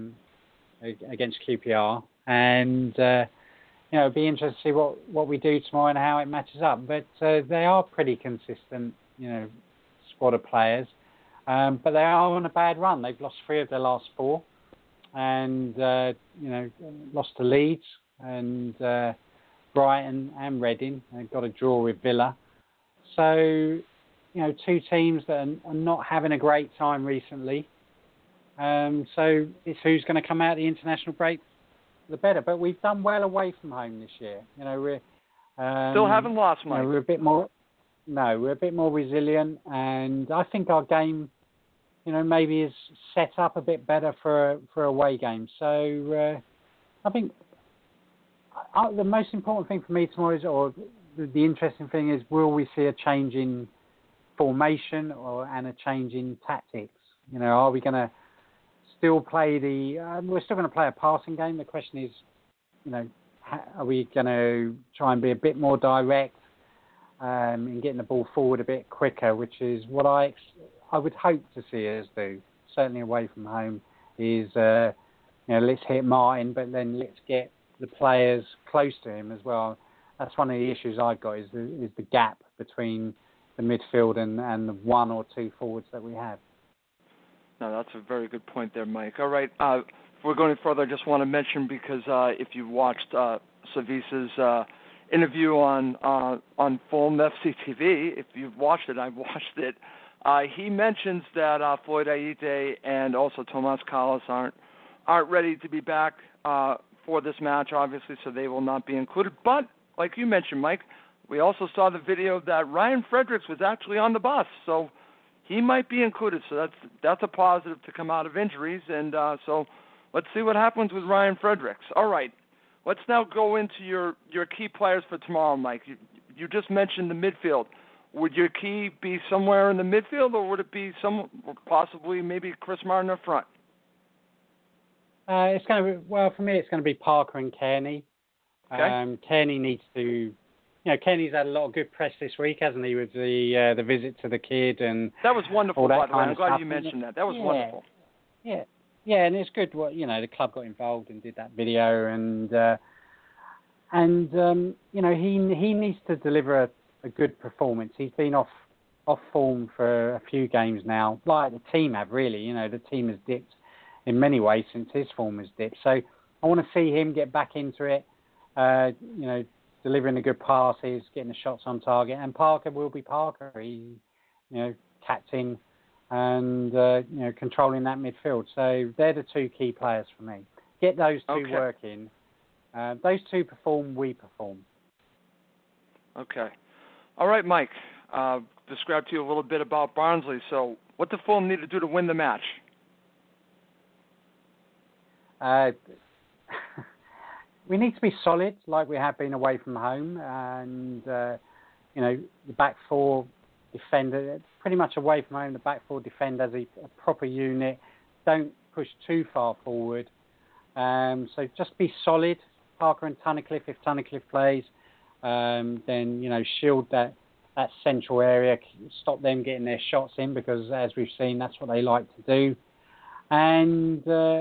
QPR, and it'd be interesting to see what we do tomorrow and how it matches up. But they are pretty consistent, squad of players, but they are on a bad run. They've lost 3 of their last 4, and lost to Leeds and Brighton and Reading. They've got a draw with Villa. So, 2 teams that are not having a great time recently. So it's who's going to come out the international break the better. But we've done well away from home this year. We're still haven't lost much. We're a bit more resilient, and I think our game, maybe is set up a bit better for away games. So I think the most important thing for me tomorrow is, or the interesting thing is, will we see a change in formation and a change in tactics? Are we going to still play we're still going to play a passing game. The question is, are we going to try and be a bit more direct in getting the ball forward a bit quicker, which is what I would hope to see us do, certainly away from home, is let's hit Martin, but then let's get the players close to him as well. That's one of the issues I've got, is the gap between the midfield and the 1 or 2 forwards that we have. No, that's a very good point there, Mike. All right, if we're going further, I just want to mention, because if you watched Savisa's interview on Fulham FC TV. If you've watched it, I've watched it. He mentions that Floyd Aite and also Tomas Kalas aren't ready to be back for this match, obviously, so they will not be included. But like you mentioned, Mike, we also saw the video that Ryan Fredericks was actually on the bus, so he might be included. So that's a positive to come out of injuries, and so let's see what happens with Ryan Fredericks. All right, let's now go into your key players for tomorrow, Mike. You just mentioned the midfield. Would your key be somewhere in the midfield, or would it be possibly maybe Chris Martin up front? It's going to be, for me, it's going to be Parker and Kearney. Okay. Kearney needs to, Kearney's had a lot of good press this week, hasn't he, with the visit to the kid and that was wonderful. All that by the way, I'm glad stuff. you mentioned that. That was wonderful. Yeah, and it's good. The club got involved and did that video, and he needs to deliver a good performance. He's been off form for a few games now, like the team have really. The team has dipped in many ways since his form has dipped. So I want to see him get back into it, delivering the good passes, getting the shots on target. And Parker will be Parker. He, captain and, controlling that midfield. So they're the two key players for me. Get those two working. Those two perform, we perform. Okay. All right, Mike. Describe to you a little bit about Barnsley. So what does Fulham need to do to win the match? We need to be solid, like we have been away from home, and the back four defend pretty much away from home. The back four defend as a proper unit. Don't push too far forward. So just be solid. Parker and Tunnicliffe. If Tunnicliffe plays, then shield that central area. Stop them getting their shots in, because as we've seen, that's what they like to do. And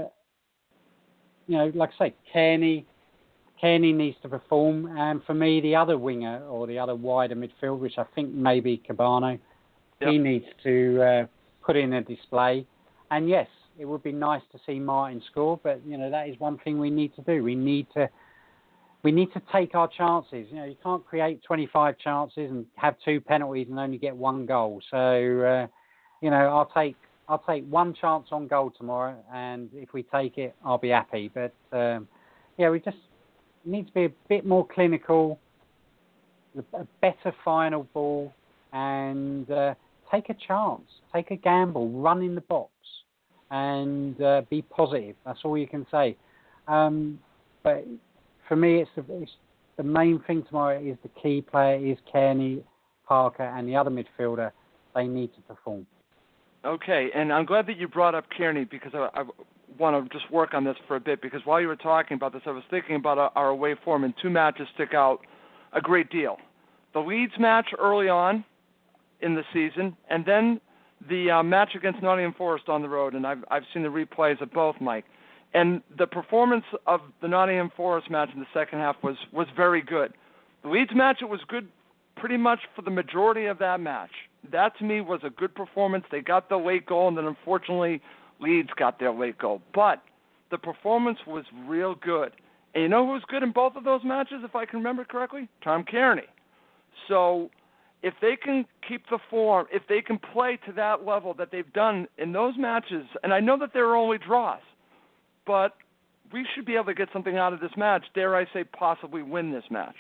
like I say, Kearney needs to perform, and for me, the other winger or the other wider midfield, which I think may be Cabano, he needs to put in a display. And yes, it would be nice to see Martin score, but that is one thing we need to do. We need to take our chances. You can't create 25 chances and have 2 penalties and only get 1 goal. So I'll take 1 chance on goal tomorrow, and if we take it, I'll be happy. But we just need to be a bit more clinical, a better final ball, and take a chance, take a gamble, run in the box, and be positive. That's all you can say. But for me, it's the main thing tomorrow is the key player is Kearney, Parker, and the other midfielder. They need to perform. Okay, and I'm glad that you brought up Kearney, because I want to just work on this for a bit, because while you were talking about this, I was thinking about our away form, and 2 matches stick out a great deal. The Leeds match early on in the season, and then the match against Nottingham Forest on the road, and I've seen the replays of both, Mike. And the performance of the Nottingham Forest match in the second half was very good. The Leeds match, it was good pretty much for the majority of that match. That, to me, was a good performance. They got the late goal, and then, unfortunately, Leeds got their late goal. But the performance was real good. And you know who was good in both of those matches, if I can remember correctly? Tom Kearney. So if they can keep the form, if they can play to that level that they've done in those matches, and I know that there are only draws, but we should be able to get something out of this match, dare I say possibly win this match.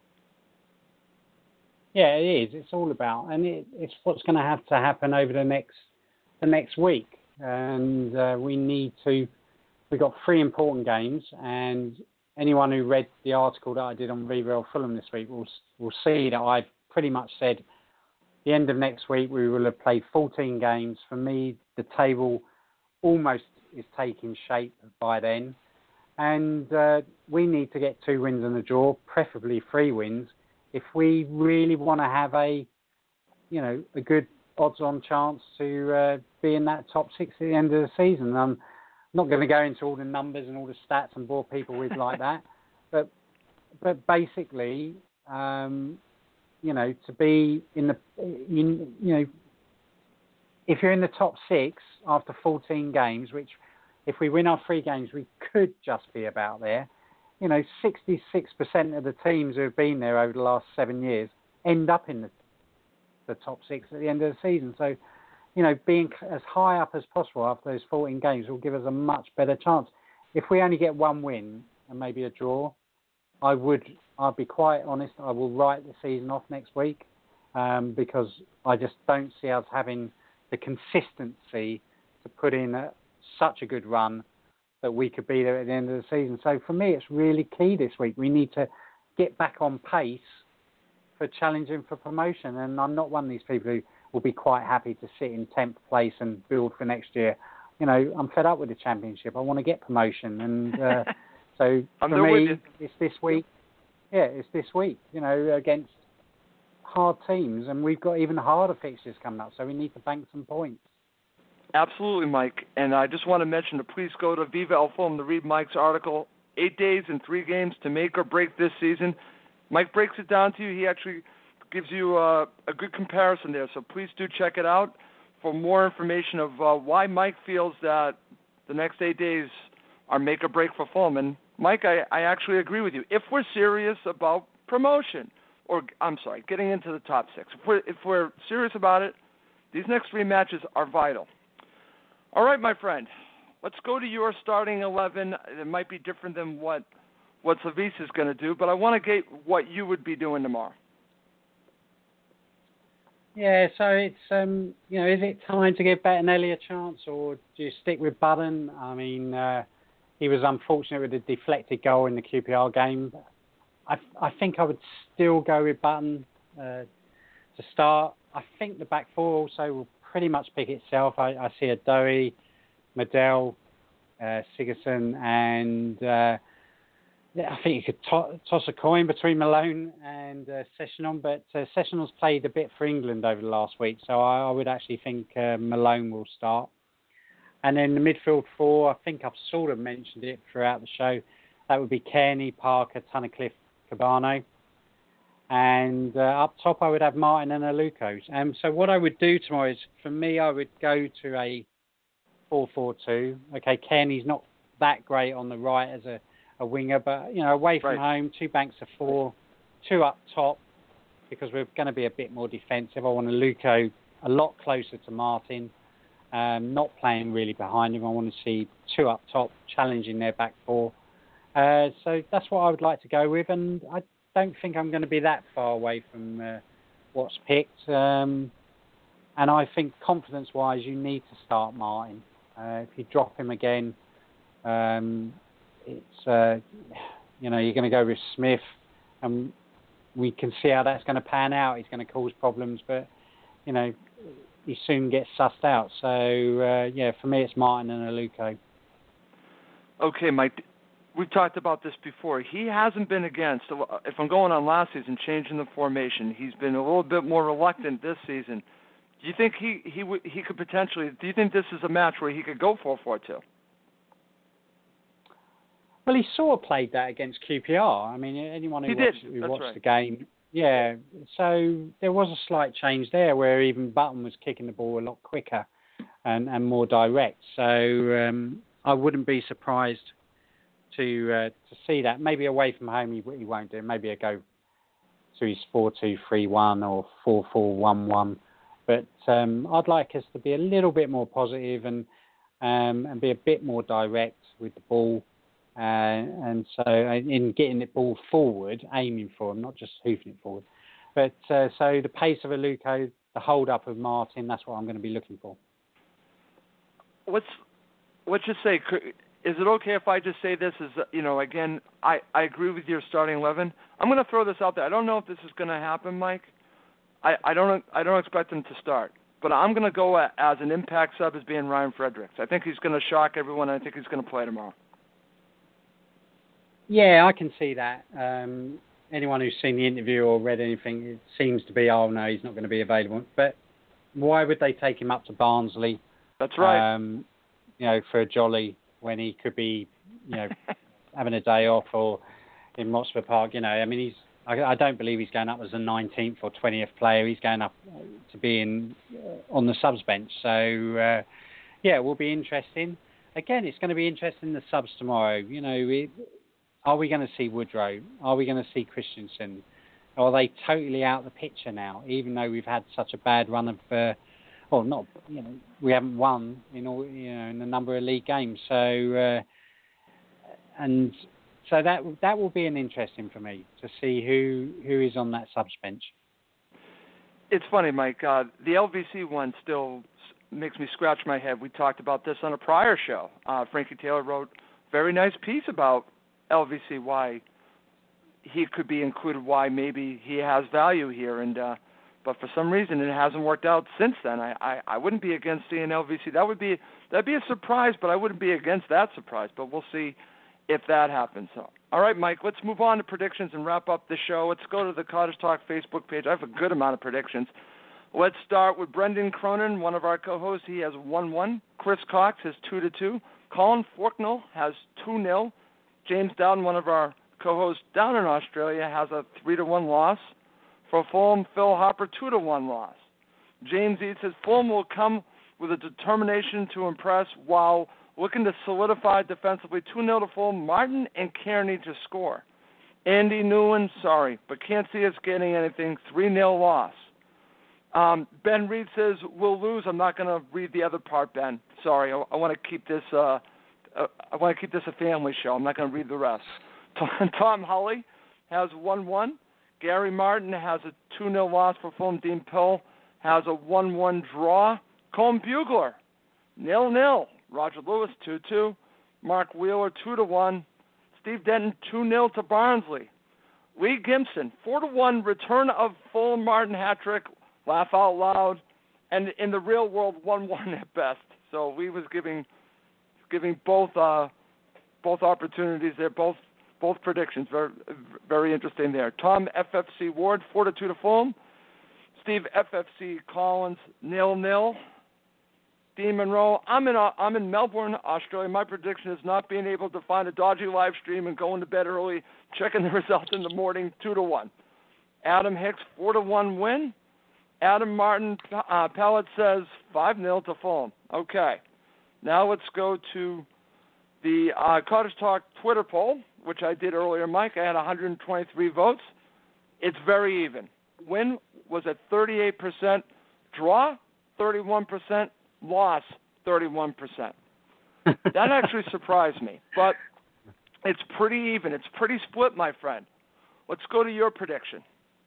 Yeah, it is. It's all about, and it's what's going to have to happen over the next week. And we've got 3 important games, and anyone who read the article that I did on Revell Fulham this week will see that I've pretty much said the end of next week we will have played 14 games. For me, the table almost is taking shape by then, and we need to get 2 wins and a draw, preferably 3 wins, if we really want to have a good odds-on chance to be in that top 6 at the end of the season. I'm not going to go into all the numbers and all the stats and bore people with like that, but basically, to be in the, if you're in the top 6 after 14 games, which if we win our 3 games, we could just be about there. 66% of the teams who have been there over the last 7 years end up in the top 6 at the end of the season. So, being as high up as possible after those 14 games will give us a much better chance. If we only get one win and maybe a draw, I'll be quite honest, I will write the season off next week because I just don't see us having the consistency to put in such a good run that we could be there at the end of the season. So for me, it's really key this week. We need to get back on pace for challenging for promotion. And I'm not one of these people who will be quite happy to sit in 10th place and build for next year. I'm fed up with the championship. I want to get promotion. And so for me, it's this week. Yeah, it's this week, against hard teams. And we've got even harder fixtures coming up. So we need to bank some points. Absolutely, Mike. And I just want to mention to please go to Viva El Fulham to read Mike's article, 8 days and 3 games to make or break this season. Mike breaks it down to you. He actually gives you a good comparison there. So please do check it out for more information of why Mike feels that the next 8 days are make or break for Fulham. And Mike, I actually agree with you. If we're serious about promotion, getting into the top 6, if we're serious about it, these next 3 matches are vital. All right, my friend, let's go to your starting 11. It might be different than what Slavis is going to do, but I want to get what you would be doing tomorrow. Yeah, so it's, is it time to give Bettinelli a chance, or do you stick with Budden? I mean, he was unfortunate with the deflected goal in the QPR game. I think I would still go with Budden to start. I think the back four also will pretty much pick itself. I see a Dowie, Medel, Sigurdsson, and I think you could toss a coin between Malone and Sessignon, but Sessionon's played a bit for England over the last week, so I would actually think Malone will start. And then the midfield four, I think I've sort of mentioned it throughout the show. That would be Kearney, Parker, Tunnicliffe, Cabano. And up top, I would have Martin and Aluko. So what I would do tomorrow is, for me, I would go to a 4-4-2. Okay, Kearney's not that great on the right as a winger, but, away from home, 2 banks of 4, 2 up top, because we're going to be a bit more defensive. I want Aluko a lot closer to Martin, not playing really behind him. I want to see 2 up top, challenging their back 4. So that's what I would like to go with, and I don't think I'm going to be that far away from what's picked. And I think confidence-wise, you need to start Martin. If you drop him again, it's you're going to go with Smith, and we can see how that's going to pan out. He's going to cause problems, but he soon gets sussed out. So for me, it's Martin and Aluko. Okay, Mike. We've talked about this before. He hasn't been against, if I'm going on last season, changing the formation. He's been a little bit more reluctant this season. Do you think he could potentially, do you think this is a match where he could go 4-4-2? Well, he sort of played that against QPR. I mean, anyone who watched the game, yeah. So there was a slight change there where even Button was kicking the ball a lot quicker and more direct. So I wouldn't be surprised to see that. Maybe away from home he won't do. Maybe a go to his 4-2-3-1 or 4-4-1-1. But I'd like us to be a little bit more positive and be a bit more direct with the ball. And so in getting the ball forward, aiming for him, not just hoofing it forward. But so the pace of Aluko, the hold up of Martin, that's what I'm going to be looking for. Let's just say, is it okay if I just say this is, again, I agree with your starting 11. I'm going to throw this out there. I don't know if this is going to happen, Mike. I don't expect him to start. But I'm going to go as an impact sub as being Ryan Fredericks. I think he's going to shock everyone. I think he's going to play tomorrow. Yeah, I can see that. Anyone who's seen the interview or read anything, it seems to be, oh, no, he's not going to be available. But why would they take him up to Barnsley? That's right. For a jolly, when he could be, having a day off or in Motspur Park. I don't believe he's going up as a 19th or 20th player. He's going up to be on the subs bench. So, it will be interesting. Again, it's going to be interesting, the subs tomorrow. Are we going to see Woodrow? Are we going to see Christensen? Or are they totally out of the picture now, even though we've had such a bad run of, we haven't won in in a number of league games. So, so that will be an interesting for me to see who is on that subs bench. It's funny, Mike. The LVC one still makes me scratch my head. We talked about this on a prior show. Frankie Taylor wrote a very nice piece about LVC, why he could be included, why maybe he has value here, and but for some reason it hasn't worked out since then. I wouldn't be against seeing LVC. That'd be a surprise, but I wouldn't be against that surprise. But we'll see if that happens. So, all right, Mike, let's move on to predictions and wrap up the show. Let's go to the Cottage Talk Facebook page. I have a good amount of predictions. Let's start with Brendan Cronin, one of our co-hosts. He has 1-1. Chris Cox has 2-2. Colin Forknell has 2-0. James Dowden, one of our co-hosts down in Australia, has a 3-1 loss. For Fulham, Phil Hopper, 2-1 loss. James Eads says Fulham will come with a determination to impress while looking to solidify defensively. 2-0 to Fulham. Martin and Kearney to score. Andy Newland, sorry, but can't see us getting anything. 3-0 loss. Ben Reed says we'll lose. I'm not going to read the other part, Ben. Sorry, I want to keep this. I want to keep this a family show. I'm not going to read the rest. Tom Hulley has 1-1. Gary Martin has a 2-0 loss for Fulham. Dean Pill has a 1-1 draw. Colm Bugler, 0-0. Roger Lewis, 2-2. Mark Wheeler, 2-1. Steve Denton, 2-0 to Barnsley. Lee Gibson, 4-1 return of Fulham Martin hat trick. Laugh out loud. And in the real world, 1-1 at best. So Lee was giving both opportunities there, both predictions. Very, very interesting there. Tom FFC Ward, 4-2 to Fulham. Steve FFC Collins, 0-0. Dean Monroe, I'm in Melbourne, Australia. My prediction is not being able to find a dodgy live stream and going to bed early, checking the results in the morning, 2-1. Adam Hicks, 4-1 win. Adam Martin Pellet says 5-0 to Fulham. Okay. Now let's go to the Cottage Talk Twitter poll, which I did earlier, Mike. I had 123 votes. It's very even. Win was at 38%. Draw, 31%. Loss, 31%. That actually surprised me. But it's pretty even. It's pretty split, my friend. Let's go to your prediction.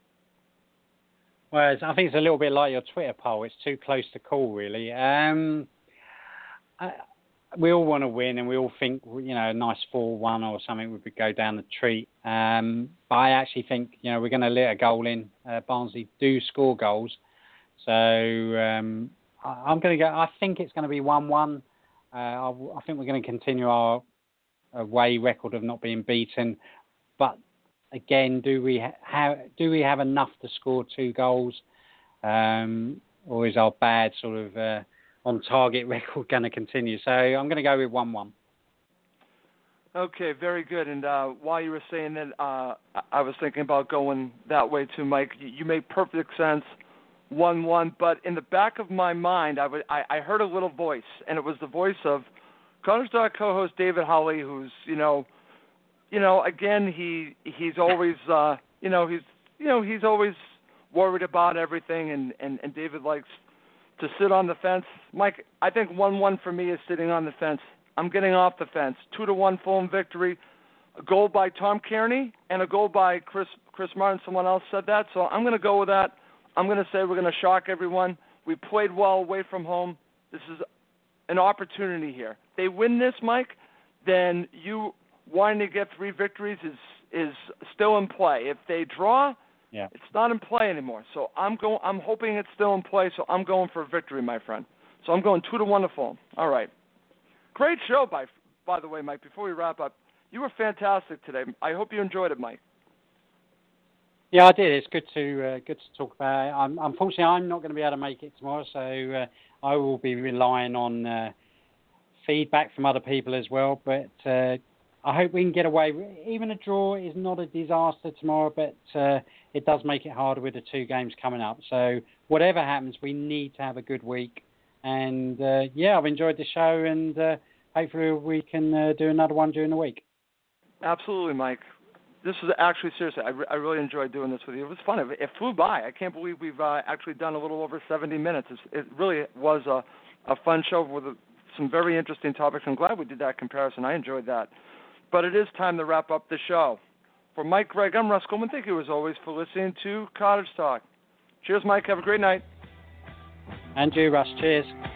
Well, I think it's a little bit like your Twitter poll. It's too close to call, really. We all want to win, and we all think, a nice 4-1 or something would go down the treat. But I actually think, we're going to let a goal in. Barnsley do score goals. So I'm going to go, I think it's going to be 1-1. I think we're going to continue our away record of not being beaten. But again, do we have enough to score 2 goals? Or is our bad sort of on target record going to continue? So I'm going to go with 1-1. Okay, very good. And while you were saying that, I was thinking about going that way too, Mike. You make perfect sense, 1-1. But in the back of my mind, I heard a little voice, and it was the voice of Cottage Talk co-host David Holly, who's again he's always he's always worried about everything, and David likes to sit on the fence. Mike, I think 1-1 for me is sitting on the fence. I'm getting off the fence. 2-1 Fulham victory. A goal by Tom Kearney and a goal by Chris Martin. Someone else said that, so I'm going to go with that. I'm going to say we're going to shock everyone. We played well away from home. This is an opportunity here. They win this, Mike, then you wanting to get 3 victories is still in play. If they draw, it's not in play anymore. So I'm hoping it's still in play, so I'm going for a victory, my friend. So I'm going 2-1 to Fulham. All right. Great show, by the way, Mike. Before we wrap up, you were fantastic today. I hope you enjoyed it, Mike. Yeah, I did. It's good to talk about it. Unfortunately, I'm not going to be able to make it tomorrow, so I will be relying on feedback from other people as well. But I hope we can get away. Even a draw is not a disaster tomorrow, but it does make it harder with the 2 games coming up. So whatever happens, we need to have a good week. And I've enjoyed the show, and hopefully we can do another one during the week. Absolutely, Mike. This was actually, seriously, I really enjoyed doing this with you. It was fun. It flew by. I can't believe we've actually done a little over 70 minutes. It really was a fun show with some very interesting topics. I'm glad we did that comparison. I enjoyed that. But it is time to wrap up the show. For Mike Gregg, I'm Russ Coleman. Thank you, as always, for listening to Cottage Talk. Cheers, Mike. Have a great night. And you, Russ. Cheers.